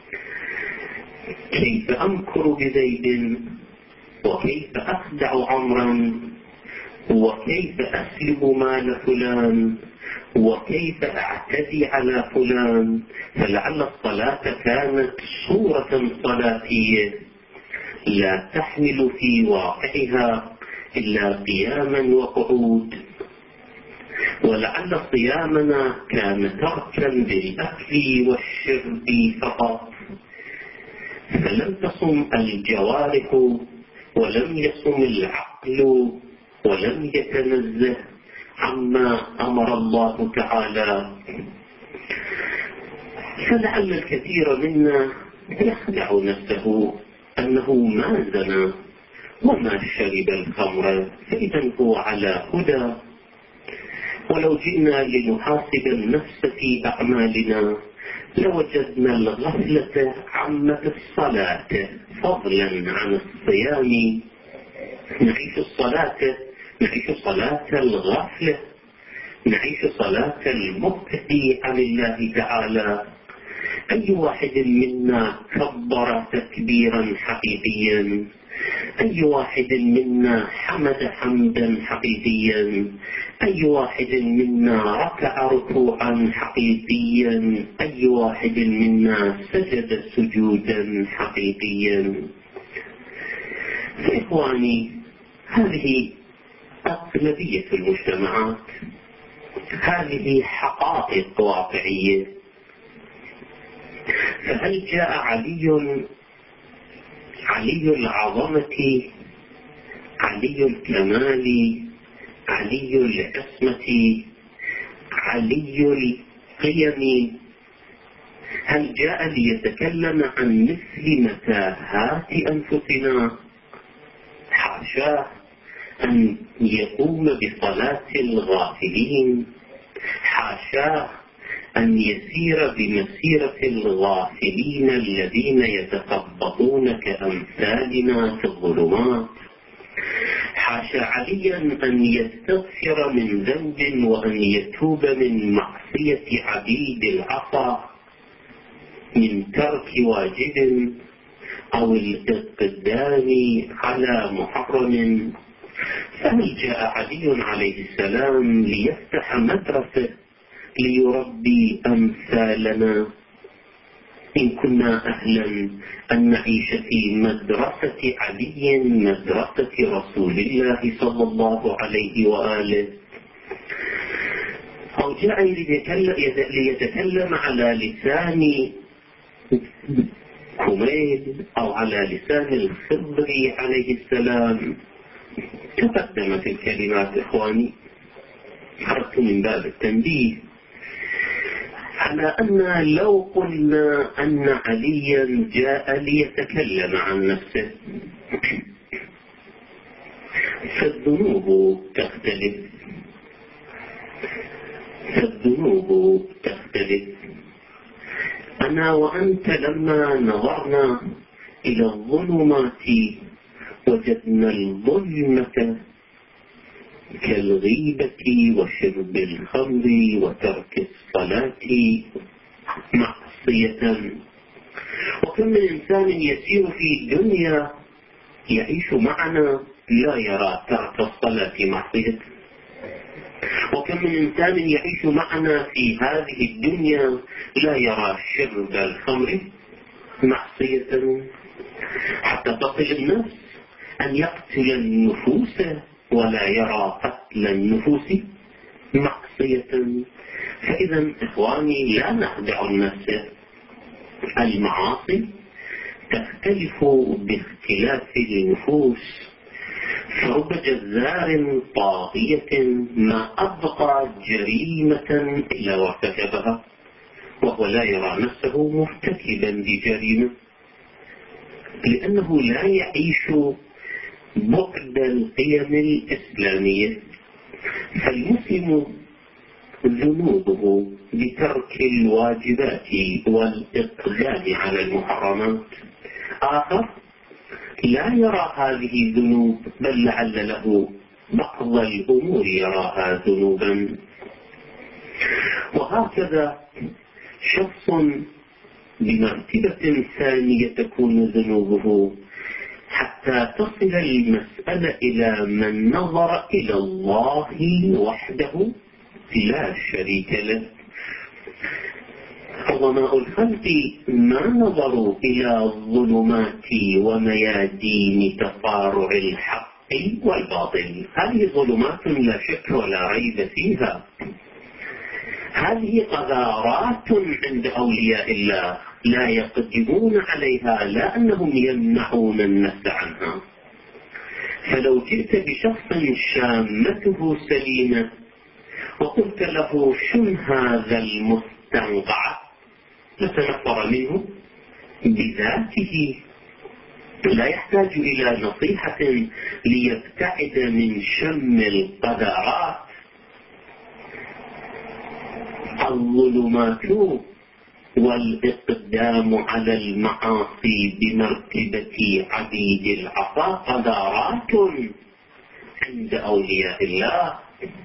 كيف أمكر بزيد؟ وكيف أخدع عمرا؟ وكيف أسلب مال فلان؟ وكيف أعتدي على فلان؟ فلعل الصلاة كانت صورة صلاتية لا تحمل في واقعها إلا قياما وقعود. ولعل صيامنا كان تركا بالأكل والشرب فقط، فلم تصم الجوارح ولم يصم العقل ولم يتنزه عما أمر الله تعالى. فلعل الكثير منا يخدع نفسه أنه ما زنى وما شرب الخمر، فإذا هو على هدى. ولو جئنا لنحاسب النفس في أعمالنا لوجدنا الغفلة عامة الصلاة فضلا عن الصيام. نعيش صلاة الغفلة، نعيش صلاة المبتدي عن الله تعالى. أي واحد منا كبر تكبيرا حقيقيا؟ أي واحد منا حمد حمدا حقيقيا؟ أي واحد منا ركع ركوعا حقيقيا؟ أي واحد منا سجد سجودا حقيقيا؟ إخواني، هذه أغلبية المجتمعات، هذه حقائق واقعية. فهل جاء علي العظمة، علي الكمال، علي العصمة، علي القيم، هل جاء ليتكلم عن مثل متاهات أنفسنا؟ حاشاه أن يقوم بصلاة الغافلين، حاشاه أن يسير بمسيرة الغافلين الذين يتخبطون كأمثالنا في الظلمات. حاشا عليا أن يستغفر من ذنب وأن يتوب من معصية عبيد العصا، من ترك واجب أو الاقتدام على محرم. فهل جاء علي عليه السلام ليفتح مدرسة ليربي أمثالنا؟ إن كنا أهلا أن نعيش في مدرسة علي، مدرسة رسول الله صلى الله عليه وآله، أو جاء ليتكلم على لسان كميل أو على لسان الخضر عليه السلام. تقدمت الكلمات إخواني، أردت من باب التنبيه على أن لو قلنا أن عليا جاء ليتكلم عن نفسه فالذنوب تختلف. أنا وأنت لما نظرنا إلى الظلمات وجدنا الظلمة كالغيبة وشرب الخمر وترك الصلاة معصية. وكم من إنسان يسير في الدنيا يعيش معنا لا يرى ترك الصلاة معصية، وكم من إنسان يعيش معنا في هذه الدنيا لا يرى شرب الخمر معصية، حتى تصل النفس أن يقتل النفوس ولا يرى قتل النفوس معصية. فإذا إخواني لا نخدع النفس، المعاصي تختلف باختلاف النفوس. فرب جزار طاغية ما أبقى جريمة إلا وارتكبها وهو لا يرى نفسه مرتكبا لجريمة، لأنه لا يعيش بعد القيم الإسلامية. فالمسلم ذنوبه بترك الواجبات والإقدام على المحرمات. آخر لا يرى هذه الذنوب، بل لعل له بعض الأمور يراها ذنوبا. وهكذا شخص بمرتبة ثانية تكون ذنوبه، حتى تصل المسألة إلى من نظر إلى الله وحده لا شريك له. عظماء الخلق ما نظروا إلى الظلمات وميادين تفارع الحق والباطل. هذه ظلمات لا شك ولا ريب فيها، هذه قذارات عند أولياء الله لا يقدمون عليها، لا أنهم يمنعون النفس عنها. فلو جئت بشخص شامته سليمة وقلت له شن هذا المستنقع لتنفر منه بذاته، لا يحتاج إلى نصيحة ليبتعد من شم القذارات. الظلمات والإقدام على المعاصي بمرتبة عبيد العصا قذارات عند أولياء الله.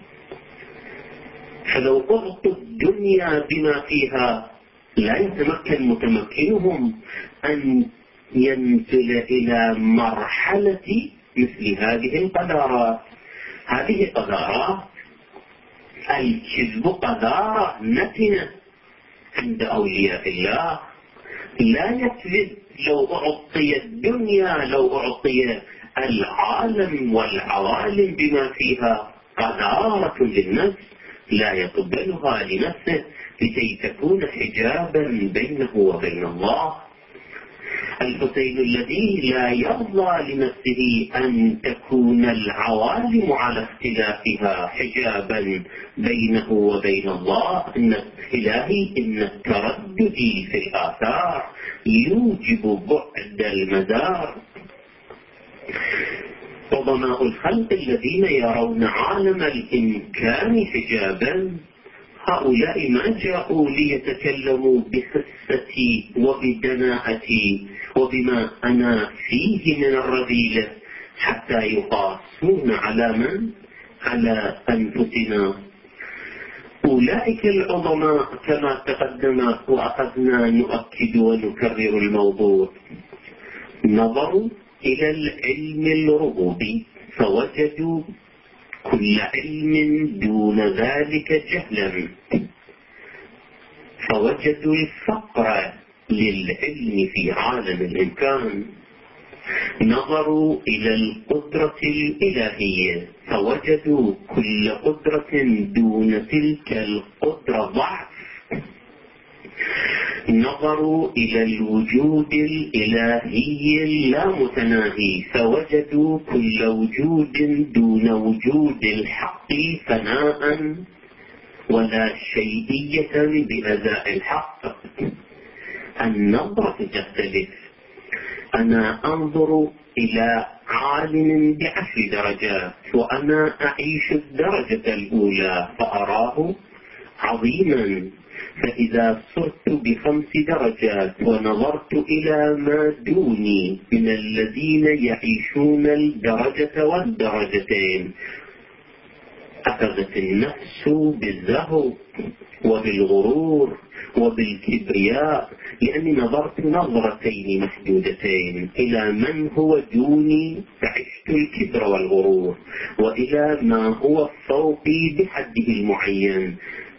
فلو أعطوا الدنيا بما فيها لا يتمكن متمكنهم أن ينزل إلى مرحلة مثل هذه القذارات. هذه قذارات، الكذب قذارة نتنة عند أولياء الله. لا يكذب لو أعطي الدنيا، لو أعطي العالم والعوالم بما فيها قذارة للنفس لا يقبلها لنفسه لكي تكون حجابا بينه وبين الله. الحسين الذي لا يرضى لنفسه أن تكون العوالم على اختلافها حجابا بينه وبين الله. إن إلهي إن التردد في الآثار يوجب بعد المدار. عظماء الخلق الذين يرون عالم الإمكان حجابا، هؤلاء ما جاءوا ليتكلموا بخستي وبدناءتي وبما أنا فيه من الرذيلة حتى يقاسون على من؟ على أنفسنا. أولئك العظماء كما تقدم وأخذنا نؤكد ونكرر الموضوع، نظروا إلى العلم الربوبي فوجدوا كل علم دون ذلك جهلا، فوجدوا الفقر للعلم في عالم الإمكان. نظروا إلى القدرة الإلهية فوجدوا كل قدرة دون تلك القدرة ضعف. نظروا إلى الوجود الإلهي اللامتناهي فوجدوا كل وجود دون وجود الحق فناء ولا شيئية بأداء الحق. النظرة تختلف. أنا أنظر إلى عالم ب10 درجات وأنا أعيش الدرجة الأولى فأراه عظيما، فإذا صرت ب5 درجات ونظرت إلى ما دوني من الذين يعيشون الدرجة والدرجتين أخذت النفس بالزهو وبالغرور وبالكبرياء، لأني نظرت نظرتين محدودتين، إلى من هو دوني فعشت الكبر والغرور، وإلى ما هو فوقي بحده المعين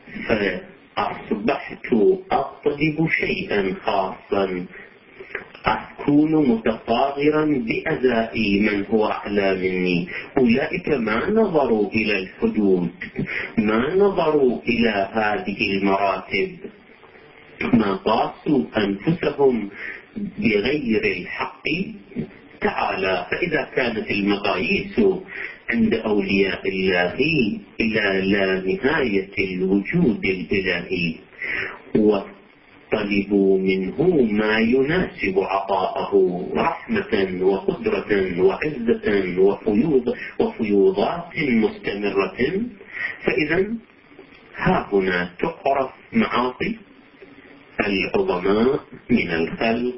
فأصبحت أطلب شيئا خاصا، أكون متفاخرا بأداء من هو أعلى مني. أولئك ما نظروا إلى الحدود، ما نظروا إلى هذه المراتب، ما قاسوا أنفسهم بغير الحق تعالى. فإذا كانت المقاييس عند أولياء الله إلى لا نهاية الوجود الإلهي وطلبوا منه ما يناسب عطاءه رحمة وقدرة وعزة وفيوضات مستمرة، فإذا ها هنا تعرف معاطي العظماء من الخلق.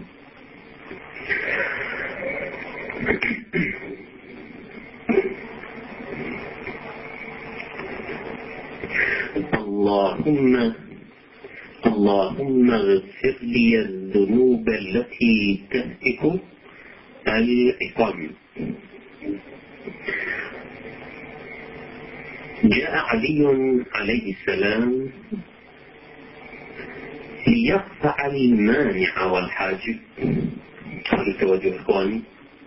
اللهم اغفر لي الذنوب التي تهتك العظام. جاء علي عليه السلام ليرفع المانع والحاجب. هذا توجه إخواني.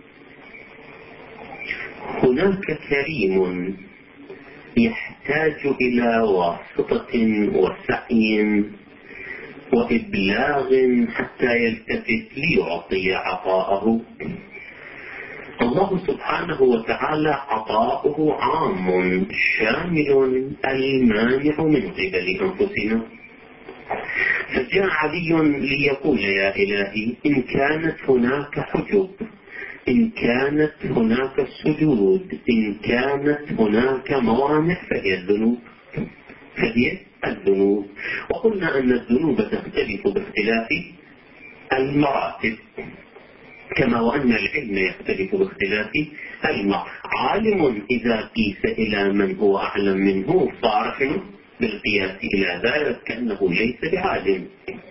هناك كريم يحتاج إلى واسطة وسعي وإبلاغ حتى يلتفت ليعطي عطاءه. الله سبحانه وتعالى عطاؤه عام شامل المانع من قبل أنفسنا. فجاء علي ليقول يا إلهي إن كانت هناك حجب، إن كانت هناك سجود، إن كانت هناك موانع فهي الذنوب، فهي الذنوب. وقلنا أن الذنوب تختلف باختلاف المراتب، كما وأن العلم يختلف باختلاف عالم إذا قيس إلى من هو أعلم منه صار بالقياس إلى ذلك كأنه ليس بعالم.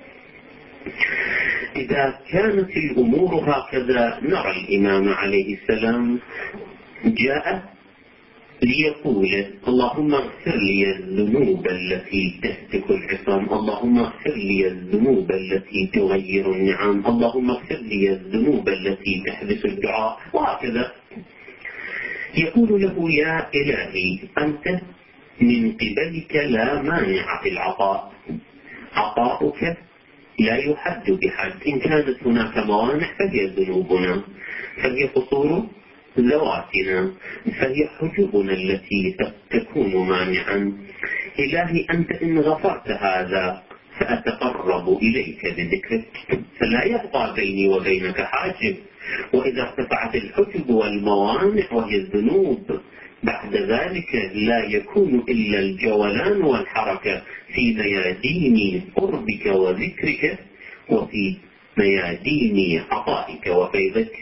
إذا كانت الأمور هكذا نرى الإمام عليه السلام جاء ليقول اللهم اغفر لي الذنوب التي تهتك العصام، اللهم اغفر لي الذنوب التي تغير النعم، اللهم اغفر لي الذنوب التي تحبس الدعاء، وهكذا يقول له يا إلهي أنت من قبلك لا مانع في العطاء، عطاؤك لا يحد بحد. إن كانت هناك موانع فهي ذنوبنا، فهي قصور ذواتنا، فهي حجوبنا التي تكون مانعا. إلهي أنت إن غفرت هذا فأتقرب إليك بذكرك، فلا يبقى بيني وبينك حاجب. وإذا ارتفعت الحجب والموانع وهي الذنوب بعد ذلك لا يكون إلا الجولان والحركة في ميادين قربك وذكرك وفي ميادين عطائك وفيضك.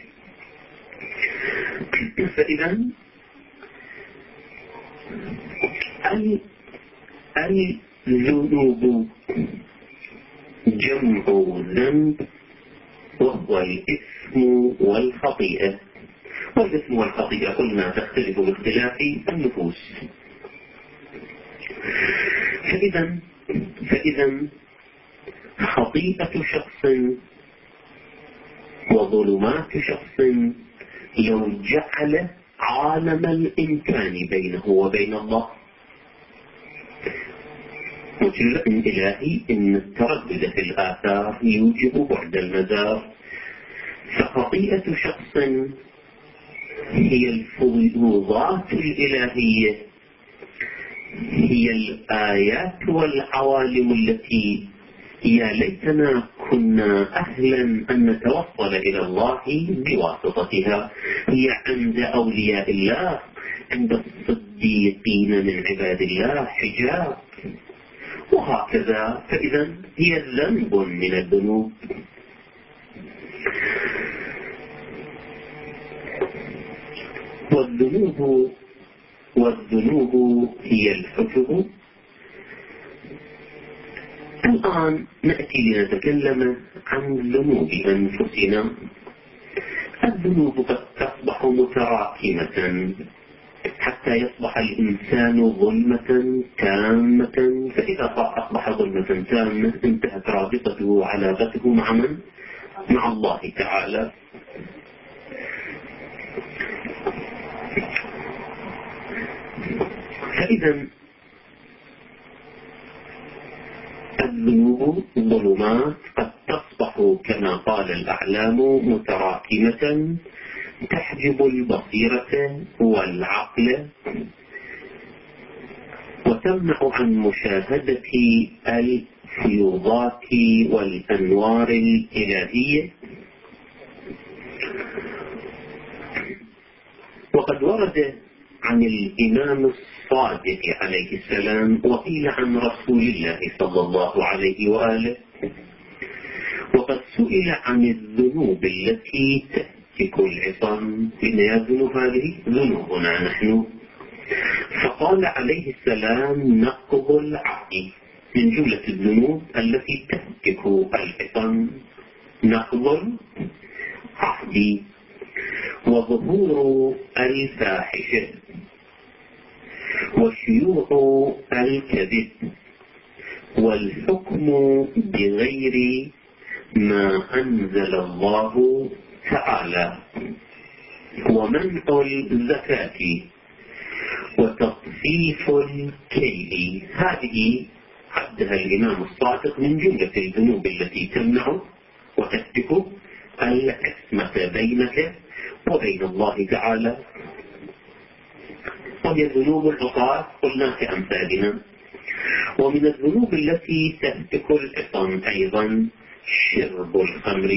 فإذا الذنوب جمع ذنب، وهو الإثم والخطيئة. والإثم والخطيئة قلنا تختلف باختلاف النفوس. فإذا خطيئة شخص وظلمات شخص لو جعل عالم الإمكان بينه وبين الله وجل إلهي إن التردد في الآثار يوجب بعد المزار. فخطيئة شخص هي الفيوضات الإلهية، هي الآيات والعوالم التي يا ليتنا كنا أهلا أن نتوصل إلى الله بواسطتها. هي عند أولياء الله، عند الصديقين من عباد الله حجاب، وهكذا. فإذا هي ذنب من الذنوب. والذنوب هي الحجب. الآن نأتي لنتكلم عن ذنوب أنفسنا. الذنوب قد تصبح متراكمة حتى يصبح الإنسان ظلمة تامة. فإذا أصبح ظلمة تامة انتهت رابطته وعلاقته مع من؟ مع الله تعالى. فإذا الذنوب ظلمات قد تصبح كما قال الأعلام متراكمة تحجب البصيرة والعقل وتمنع عن مشاهدة الفيوضات والأنوار الإلهية. وقد ورد عن الإمام الصادق عليه السلام وقيل عن رسول الله صلى الله عليه وآله، وقد سئل عن الذنوب التي تهتك العصام، إن الذنوب هذه ذنوبنا نحن، فقال عليه السلام نقض العهد. من جملة الذنوب التي تهتك العصام نقض العهد، وظهور الفاحشة، وشيوع الكذب، والحكم بغير ما أنزل الله تعالى، ومنع الزكاة، وتطفيف الكيل. هذه عدها الإمام الصادق من جملة الذنوب التي تمنع وتهتك العصمة بينك وبين الله تعالى. وهي ذنوب العصاة قلنا كأمثالنا. ومن الذنوب التي تهتك العصم أيضا شرب الخمر،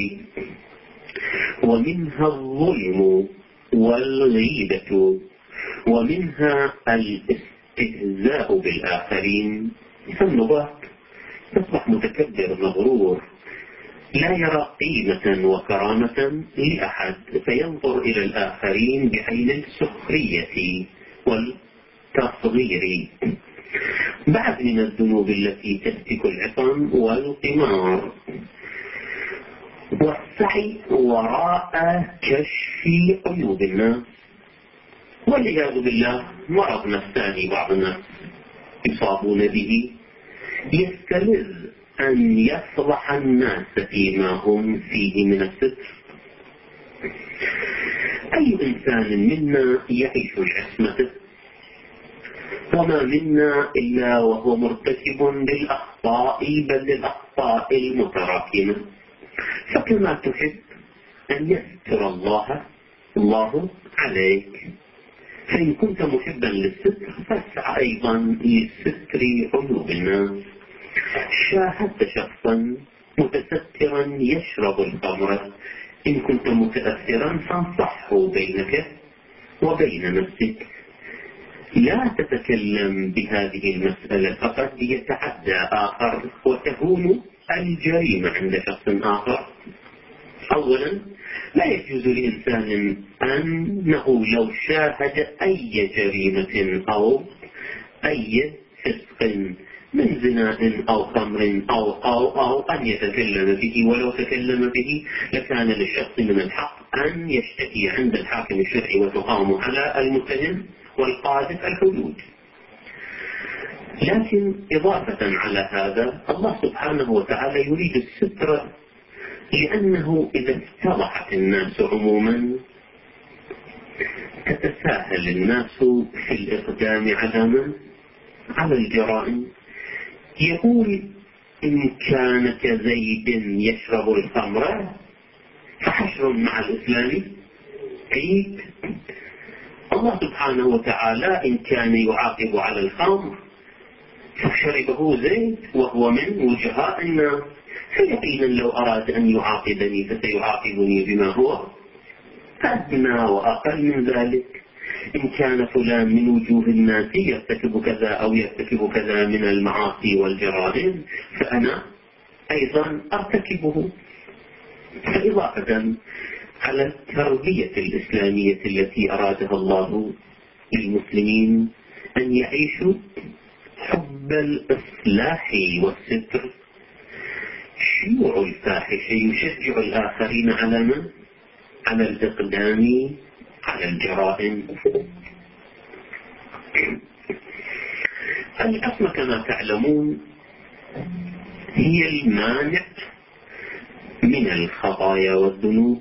ومنها الظلم والغيبة، ومنها الاستهزاء بالآخرين. فالنبات يصبح متكبر مغرور لا يرى قيمة وكرامة لأحد، فينظر إلى الآخرين بعين السخرية والتصغير. بعد من الذنوب التي تهتك العصم والقمار، والسعي وراء كشف عيوب الناس، والعياذ بالله مرض نفساني بعض الناس يصابون به، يستلذ أن يفضح الناس فيما هم فيه من الستر. أي إنسان منا يعيش العصمة، وما منا إلا وهو مرتكب للأخطاء، بل للأخطاء المتراكمة. فكما تحب أن يستر الله عليك، فإن كنت محبا للستر فاسعى أيضا لستر عيوب الناس. شاهدت شخصا متسترا يشرب الخمر، إن كنت متأثرا فانصحه بينك وبين نفسك، لا تتكلم بهذه المسألة، فقد يتعدى آخر وتهون الجريمة عند شخص آخر. أولا، لا يجوز لإنسان أنه لو شاهد أي جريمة أو أي فسق من زنا أو خمر أو أن يتكلم به، ولو تكلم به لكان للشخص من الحق أن يشتكي عند الحاكم الشرعي وتقام على المتهم والقاذف الحدود. لكن إضافة على هذا، الله سبحانه وتعالى يريد الستر، لأنه إذا اتضحت الناس عموما تتساهل الناس في الإقدام على الجرائم. يقول إن كان كزيد يشرب الخمر فحشر مع الإسلام عيد. الله سبحانه وتعالى إن كان يعاقب على الخمر فشربه زيد وهو من وجهاء الناس، فيقينا لو أراد أن يعاقبني فسيعاقبني بما هو أدنى وأقل من ذلك. إن كان فلان من وجوه الناس يرتكب كذا أو يرتكب كذا من المعاصي والجرائم فأنا أيضا أرتكبه. فإضافة على التربية الإسلامية التي أرادها الله للمسلمين أن يعيشوا حب الإصلاح والستر، شيوع الفاحش يشجع الآخرين على الإقدام على الجرائم. العصمة كما تعلمون هي المانع من الخطايا والذنوب،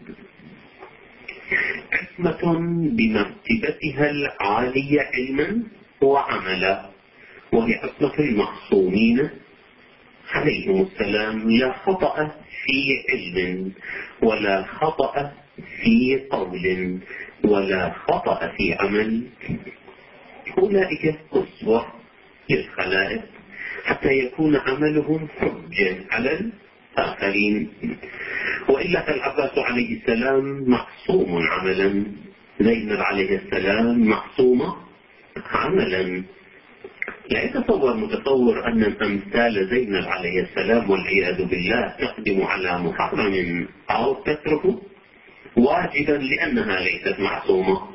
عصمة بمرتبتها العالية علما وعملا، وهي عصمة المعصومين عليهم السلام، لا خطأ في علم ولا خطأ في قول ولا خطأ في عمل. أولئك أسوة للخلائق حتى يكون عملهم حجة على الآخرين. وإلا فالعباس عليه السلام معصوم عملا، زينب عليه السلام معصومة عملا. لا يتصور متصور أن أمثال زينب عليه السلام والعياذ بالله تقدم على محرم أو تترك واجبا لأنها ليست معصومة.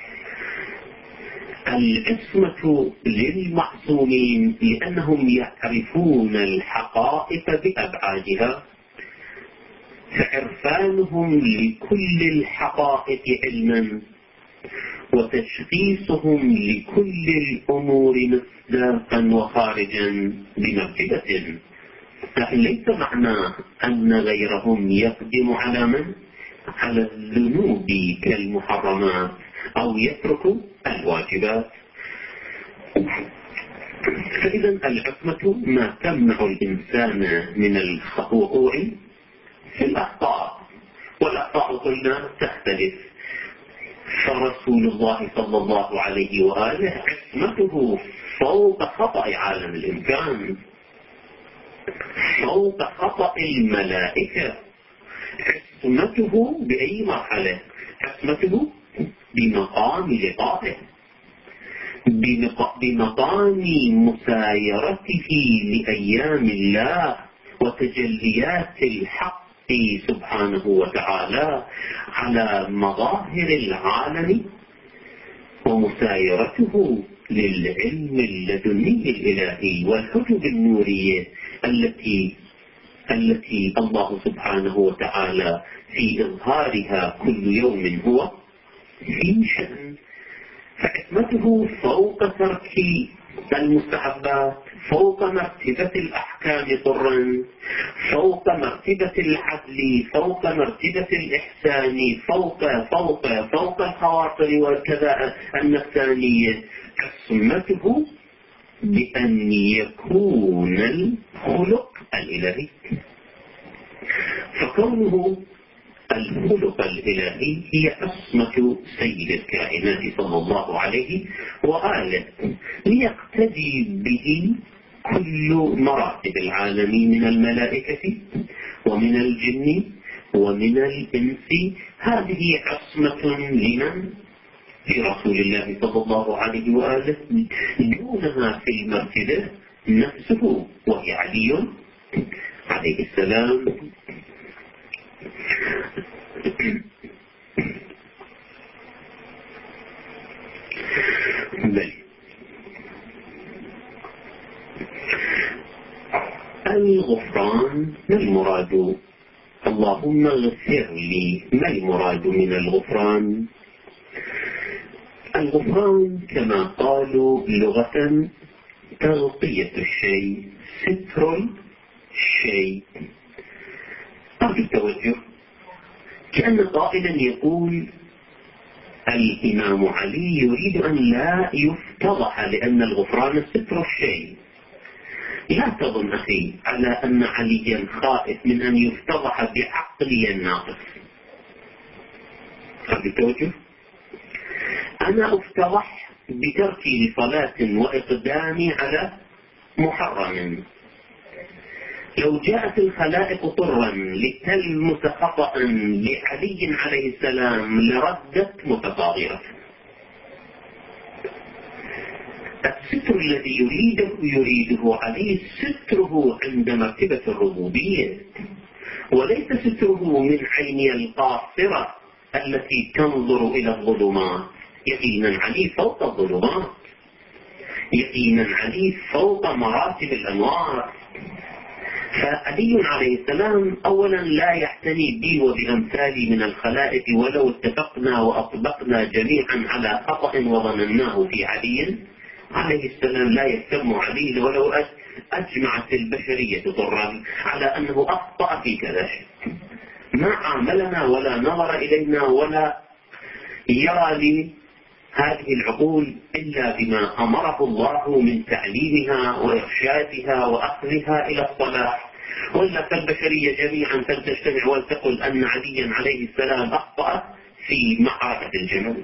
العصمة للمعصومين لأنهم يعرفون الحقائق بأبعادها، فعرفانهم لكل الحقائق علما وتشخيصهم لكل الأمور مصداقا وخارجا بمرتبة. لكن ليس معناه أن غيرهم يقدم على الذنوب كالمحرمات أو يترك الواجبات. فإذا العصمة ما تمنع الإنسان من الوقوع في الأخطاء، والأخطاء قلنا تختلف. فرسول الله صلى الله عليه وآله عصمته فوق خطأ عالم الإمكان، فوق خطأ الملائكة. عصمته بأي مرحلة؟ عصمته بمقام لقائه، بمقام مسايرته لأيام الله وتجليات الحق سبحانه وتعالى على مظاهر العالم، ومسايرته للعلم اللدني الإلهي والحجب النورية التي الله سبحانه وتعالى في إظهارها كل يوم هو في شأن. فعصمته فوق ترك المستحبات، فوق مرتبة الأحكام طرا، فوق مرتبة العدل، فوق مرتبة الإحسان، فوق الخواطر والكذا النفسانية. عصمته بأن يكون الخلق الإلهي، فكونه الخلق الإلهي هي عصمة سيد الكائنات صلى الله عليه وآله، ليقتدي به كل مراتب العالمين من الملائكة ومن الجن ومن الإنس. هذه عصمة لمن؟ لرسول الله صلى الله عليه وآله. دونها في المرتبة نفسه وهي علي عليه السلام. بل الغفران ما المراد؟ اللهم اغفر لي، ما المراد من الغفران؟ الغفران كما قالوا لغة تغطية الشيء، ستر الشيء. أرجو التوجه، كأن قائلا يقول الإمام علي يريد أن لا يفتضح، لأن الغفران ستر الشيء. لا تظن أخي على أن عليا خائف من أن يفتضح بعقلي الناقص. أرجو التوجه، أنا أفتضح بتركي لصلاة وإقدامي على محرم. لو جاءت الخلائق طرا لتلمس خطأ لعلي عليه السلام لردت متفاضلة. الستر الذي يريده عليه ستره عند مرتبة الربوبية، وليس ستره من عين القاصرة التي تنظر إلى الظلمات. يقينا علي فوق الظلمات، يقينا علي فوق مراتب الأنوار. فعلي عليه السلام أولا لا يعتني بي وبأمثالي من الخلائق، ولو اتفقنا وأطبقنا جميعا على خطأ وظنناه في علي عليه السلام لا يهتم علي، ولو أجمعت البشرية ضرا على أنه أخطأ في كذا شيء. ما عاملنا ولا نظر إلينا ولا يرى لي هذه العقول إلا بما أمره الله من تعليمها وإرشادها وأخذها إلى الصلاح. وإلا فالبشرية جميعا تجتمع وتقول أن عليا عليه السلام أخطأ في معركة الجمل،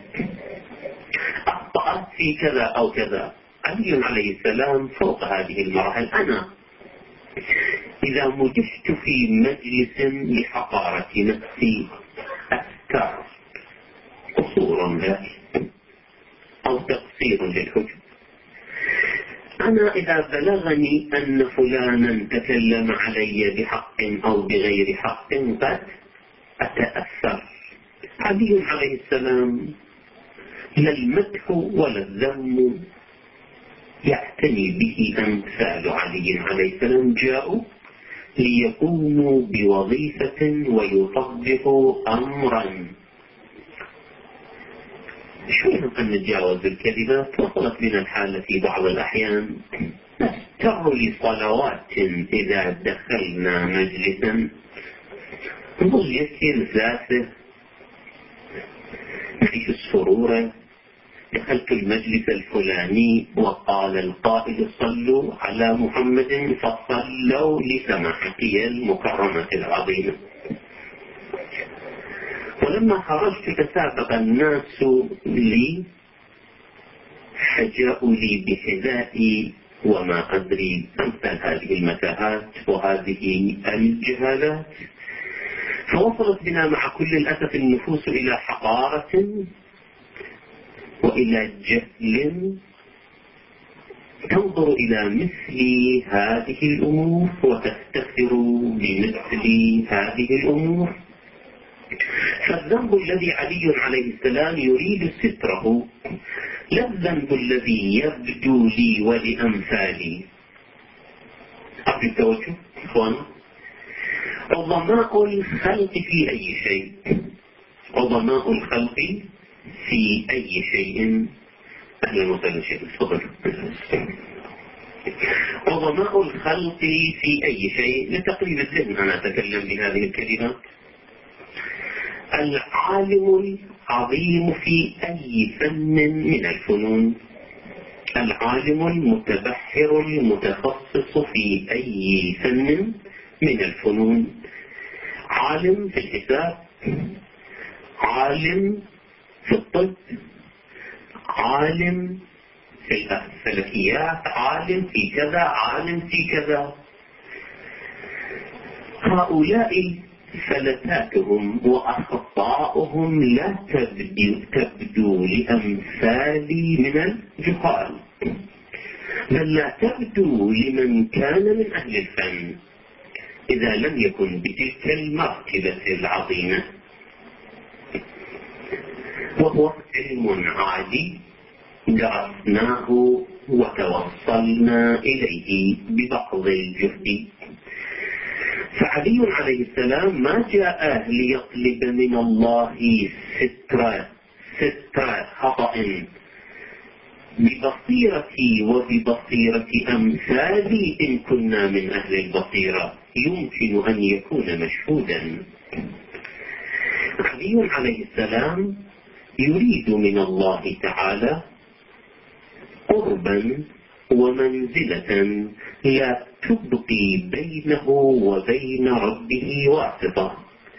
أخطأ في كذا أو كذا. علي عليه السلام فوق هذه المراحل. أنا إذا مدحت في مجلس لحقارة نفسي أذكر قصور ذلك أو تقصير للحجة. أنا إذا بلغني أن فلانا تكلم علي بحق أو بغير حق قد أتأثر. علي عليه السلام لا المدح ولا الذم يعتني به أمثال علي عليه السلام. جاءوا ليقوموا بوظيفة ويطبقوا أمرا. شوية أن نتجاوز الكلمات. وصلت بنا الحالة في بعض الأحيان نستر لصلوات إذا دخلنا مجلسا نظل يسير ذاته نعيش السرورة. دخلت المجلس الفلاني وقال القائد صلوا على محمد فصلوا لسماحته المكرمة العظيمة. ولما خرجت تسابق الناس لي، حجاءوا لي بحذائي وما أدري أمثال هذه المتاهات وهذه الجهالات. فوصلت بنا مع كل الأسف النفوس إلى حقارة وإلى جهل تنظر إلى مثل هذه الأمور وتفتخر بمثل هذه الأمور. فالذنب الذي علي عليه السلام يريد ستره لا الذنب الذي يبدو لي ولأمثالي. أرجو التوجه إخوان. عظماء الخلق في أي شيء، عظماء الخلق في أي شيء. أهلا وسهلا شيخ تفضل. عظماء الخلق في أي شيء، لتقريب الذهن أنا أتكلم بهذه الكلمات. العالم العظيم في أي فن من الفنون، العالم المتبحر المتخصص في أي فن من الفنون. عالم في الحساب، عالم في الطب، عالم في الفلكيات، عالم في كذا، عالم في كذا. هؤلاء فلتاتهم وأخطاؤهم لا تبدو لأمثالي من الجهال، بل لا تبدو لمن كان من أهل الفن إذا لم يكن بتلك المرتبة العظيمة. وهو علم عادي درسناه وتوصلنا إليه ببعض الجهد. فعلي عليه السلام ما جاء ليطلب من الله ستر خطأ. ببصيرتي وببصيرة أمثالي إن كنا من أهل البصيرة يمكن أن يكون مشهودا. علي عليه السلام يريد من الله تعالى قربا ومنزلة لا تبقي بينه وبين ربه واسطة،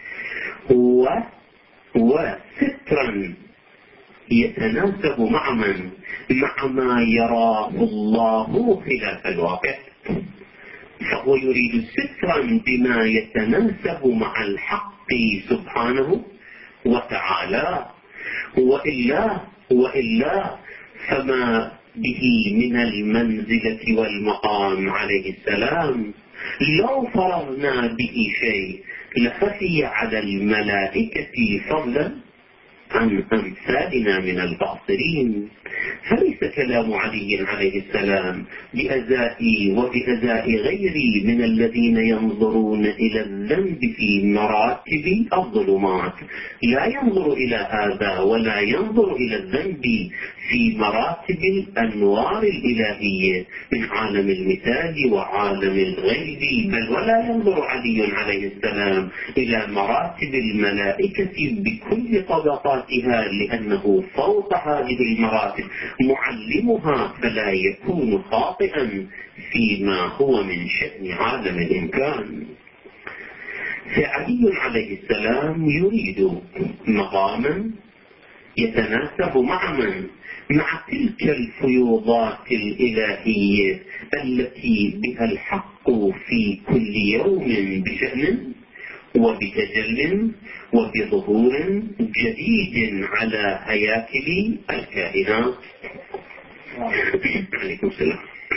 وسترا يتناسب مع ما يراه الله خلاف الواقع. فهو يريد سترا بما يتناسب مع الحق سبحانه وتعالى، وإلا فما به من المنزلة والمقام عليه السلام لو فرضنا به شيء لخفي على الملائكة فضلا عن أمثالنا من الباطلين. فليس كلام علي عليه السلام بأزائي وبأزاء غيري من الذين ينظرون إلى الذنب في مراتب الظلمات، لا ينظر إلى هذا ولا ينظر إلى الذنب في مراتب الأنوار الإلهية من عالم المثال وعالم الغيب، بل ولا ينظر علي عليه السلام إلى مراتب الملائكة بكل طبقاتها، لأنه فوق هذه المراتب معلمها، فلا يكون خاطئا فيما هو من شأن عالم الإمكان. فعلي عليه السلام يريد مقاما يتناسب مع تلك الفيوضات الإلهية التي بها الحق في كل يوم بشأن وبتجل وبظهور جديد على هياكل الكائنات. عليكم السلام.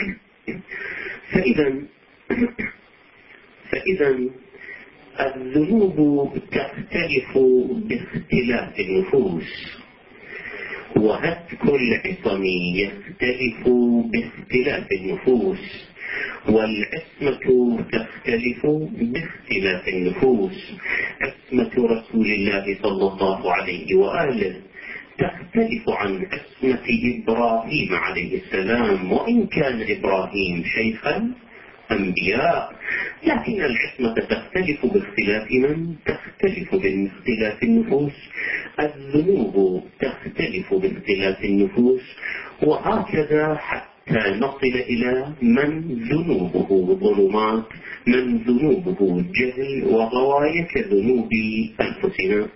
فإذا الذنوب تختلف باختلاف النفوس، وهتك العصم يختلف باختلاف النفوس، والعصمة تختلف باختلاف النفوس. عصمة رسول الله صلى الله عليه وآله تختلف عن عصمة إبراهيم عليه السلام، وإن كان إبراهيم شيخا أنبياء، لكن العصمة تختلف باختلاف تختلف باختلاف النفوس. الذنوب تختلف باختلاف النفوس، وهكذا حتى نصل إلى من ذنوبه ظلمات، من ذنوبه جهل وغواية كذنوب أنفسنا.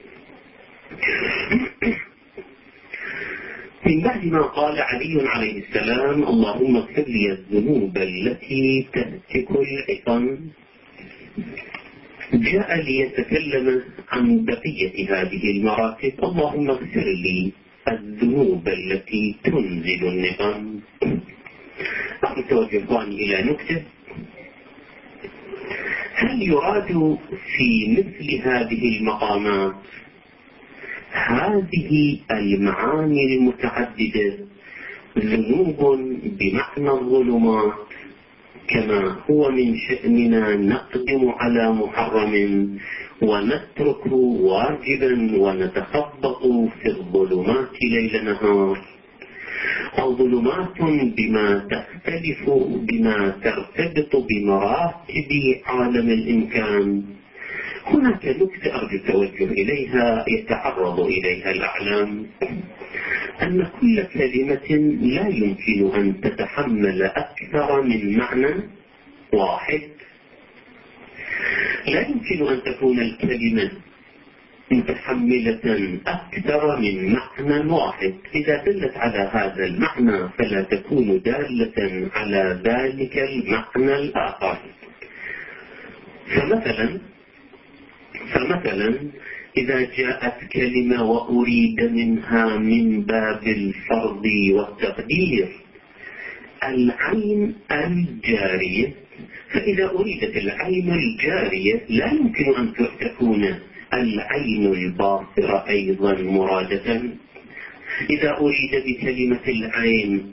من بعد ما قال علي عليه السلام اللهم اغفر لي الذنوب التي تهتك العصم، جاء ليتكلم عن بقية هذه المراتب. اللهم اغفر لي الذنوب التي تنزل النقم. أتوجهان إلى نكتة: هل يراد في مثل هذه المقامات هذه المعاني المتعددة ذنوب بمعنى الظلمات كما هو من شأننا نقدم على محرم ونترك واجبا ونتخبط في الظلمات ليل نهار، أو ظلمات بما ترتبط بمراتب عالم الإمكان؟ هناك نكتة أرجو التوجه إليها يتعرض إليها الأعلام، أن كل كلمة لا يمكن أن تتحمل أكثر من معنى واحد. لا يمكن أن تكون الكلمة متحملة أكثر من معنى واحد. إذا دلت على هذا المعنى فلا تكون دالة على ذلك المعنى الآخر. فمثلا إذا جاءت كلمة وأريد منها من باب الفرض والتقدير العين الجارية، فإذا أريدت العين الجارية لا يمكن أن تكون العين الباصرة أيضا مرادة. إذا أريد بكلمة العين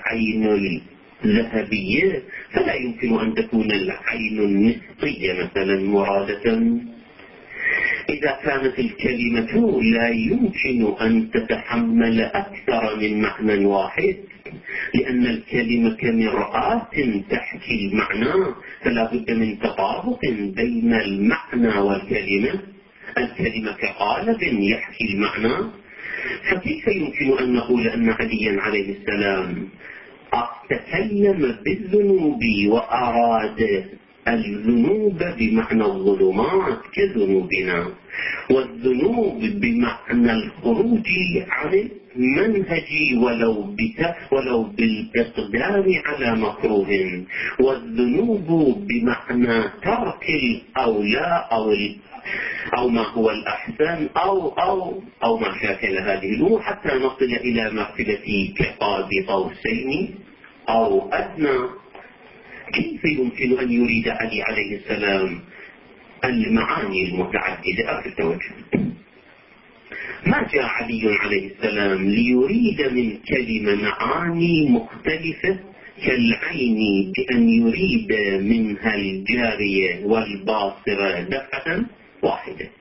الذهبية فلا يمكن أن تكون العين النسطية مثلا مرادة. إذا كانت الكلمة لا يمكن أن تتحمل أكثر من معنى واحد، لأن الكلمة كمرآة تحكي المعنى، فلا بد من تطابق بين المعنى والكلمة. الكلمة كقالب يحكي المعنى، فكيف يمكن أن نقول أن عليا عليه السلام تكلم بالذنوب وأراد الذنوب بمعنى الظلمات كذنوبنا، والذنوب بمعنى الخروج عن المنهج ولو بالإقدام على مكروه، والذنوب بمعنى ترك الأولى أو ما هو الأحسن أو ما شاكل هذه الأمور، حتى نصل إلى مرتبة كقاب قوسين أو أدنى. كيف يمكن أن يريد علي عليه السلام المعاني المتعددة في التوجه؟ ما جاء علي عليه السلام ليريد من كلمة معاني مختلفة كالعين بأن يريد منها الجارية والباصرة دفعة واحدة.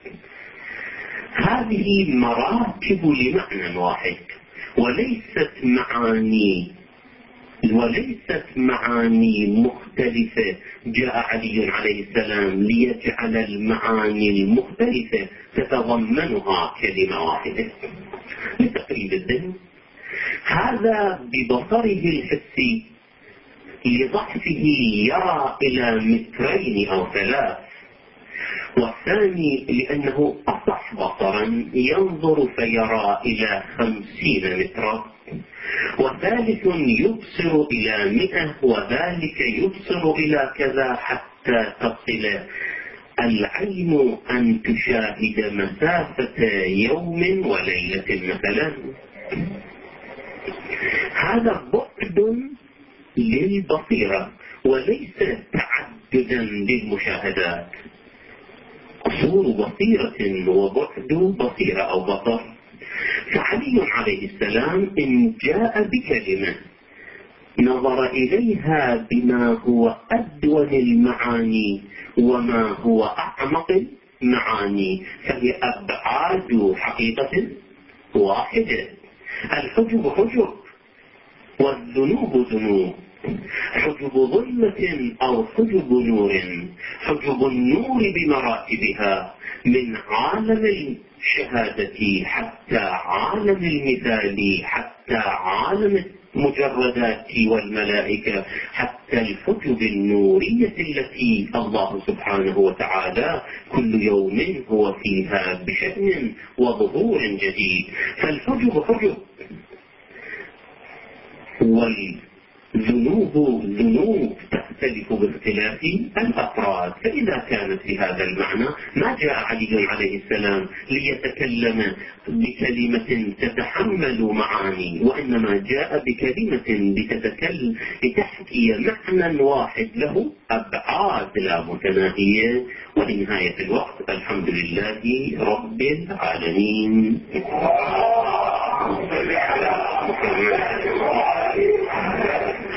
هذه مراتب لمعنى واحد وليست معاني مختلفة. جاء علي عليه السلام ليجعل المعاني المختلفة تتضمنها كلمة واحدة لتقريب الذهن. هذا ببصره الحسي لضعفه يرى إلى مترين أو 3، والثاني لأنه أصح بصرا ينظر فيرى إلى 50 مترا، وثالث يبصر إلى 100، وذلك يبصر إلى كذا حتى تصل العين أن تشاهد مسافة يوم وليلة مثلا. هذا بعد للبصيرة وليس تعددا للمشاهدات. قصور بصيرة وبعد بصيرة أو بصر. فعلي عليه السلام إن جاء بكلمة نظر إليها بما هو أدون المعاني وما هو أعمق المعاني، فهي أبعاد حقيقة واحدة. الحجب حجب والذنوب ذنوب، حجب ظلمة أو حجب نور. حجب النور بمراتبها من عالم الشهادة حتى عالم المثال، حتى عالم المجردات والملائكة، حتى الحجب النورية التي الله سبحانه وتعالى كل يوم هو فيها بشأن وظهور جديد. فالحجب حجب والذنوب ذنوب تختلف باختلاف الأفراد. فإذا كانت بهذا المعنى ما جاء علي عليه السلام ليتكلم بكلمة تتحمل معاني، وإنما جاء بكلمة لتحكي معنى واحد له أبعاد لا متناهية. ولنهاية الوقت الحمد لله رب العالمين.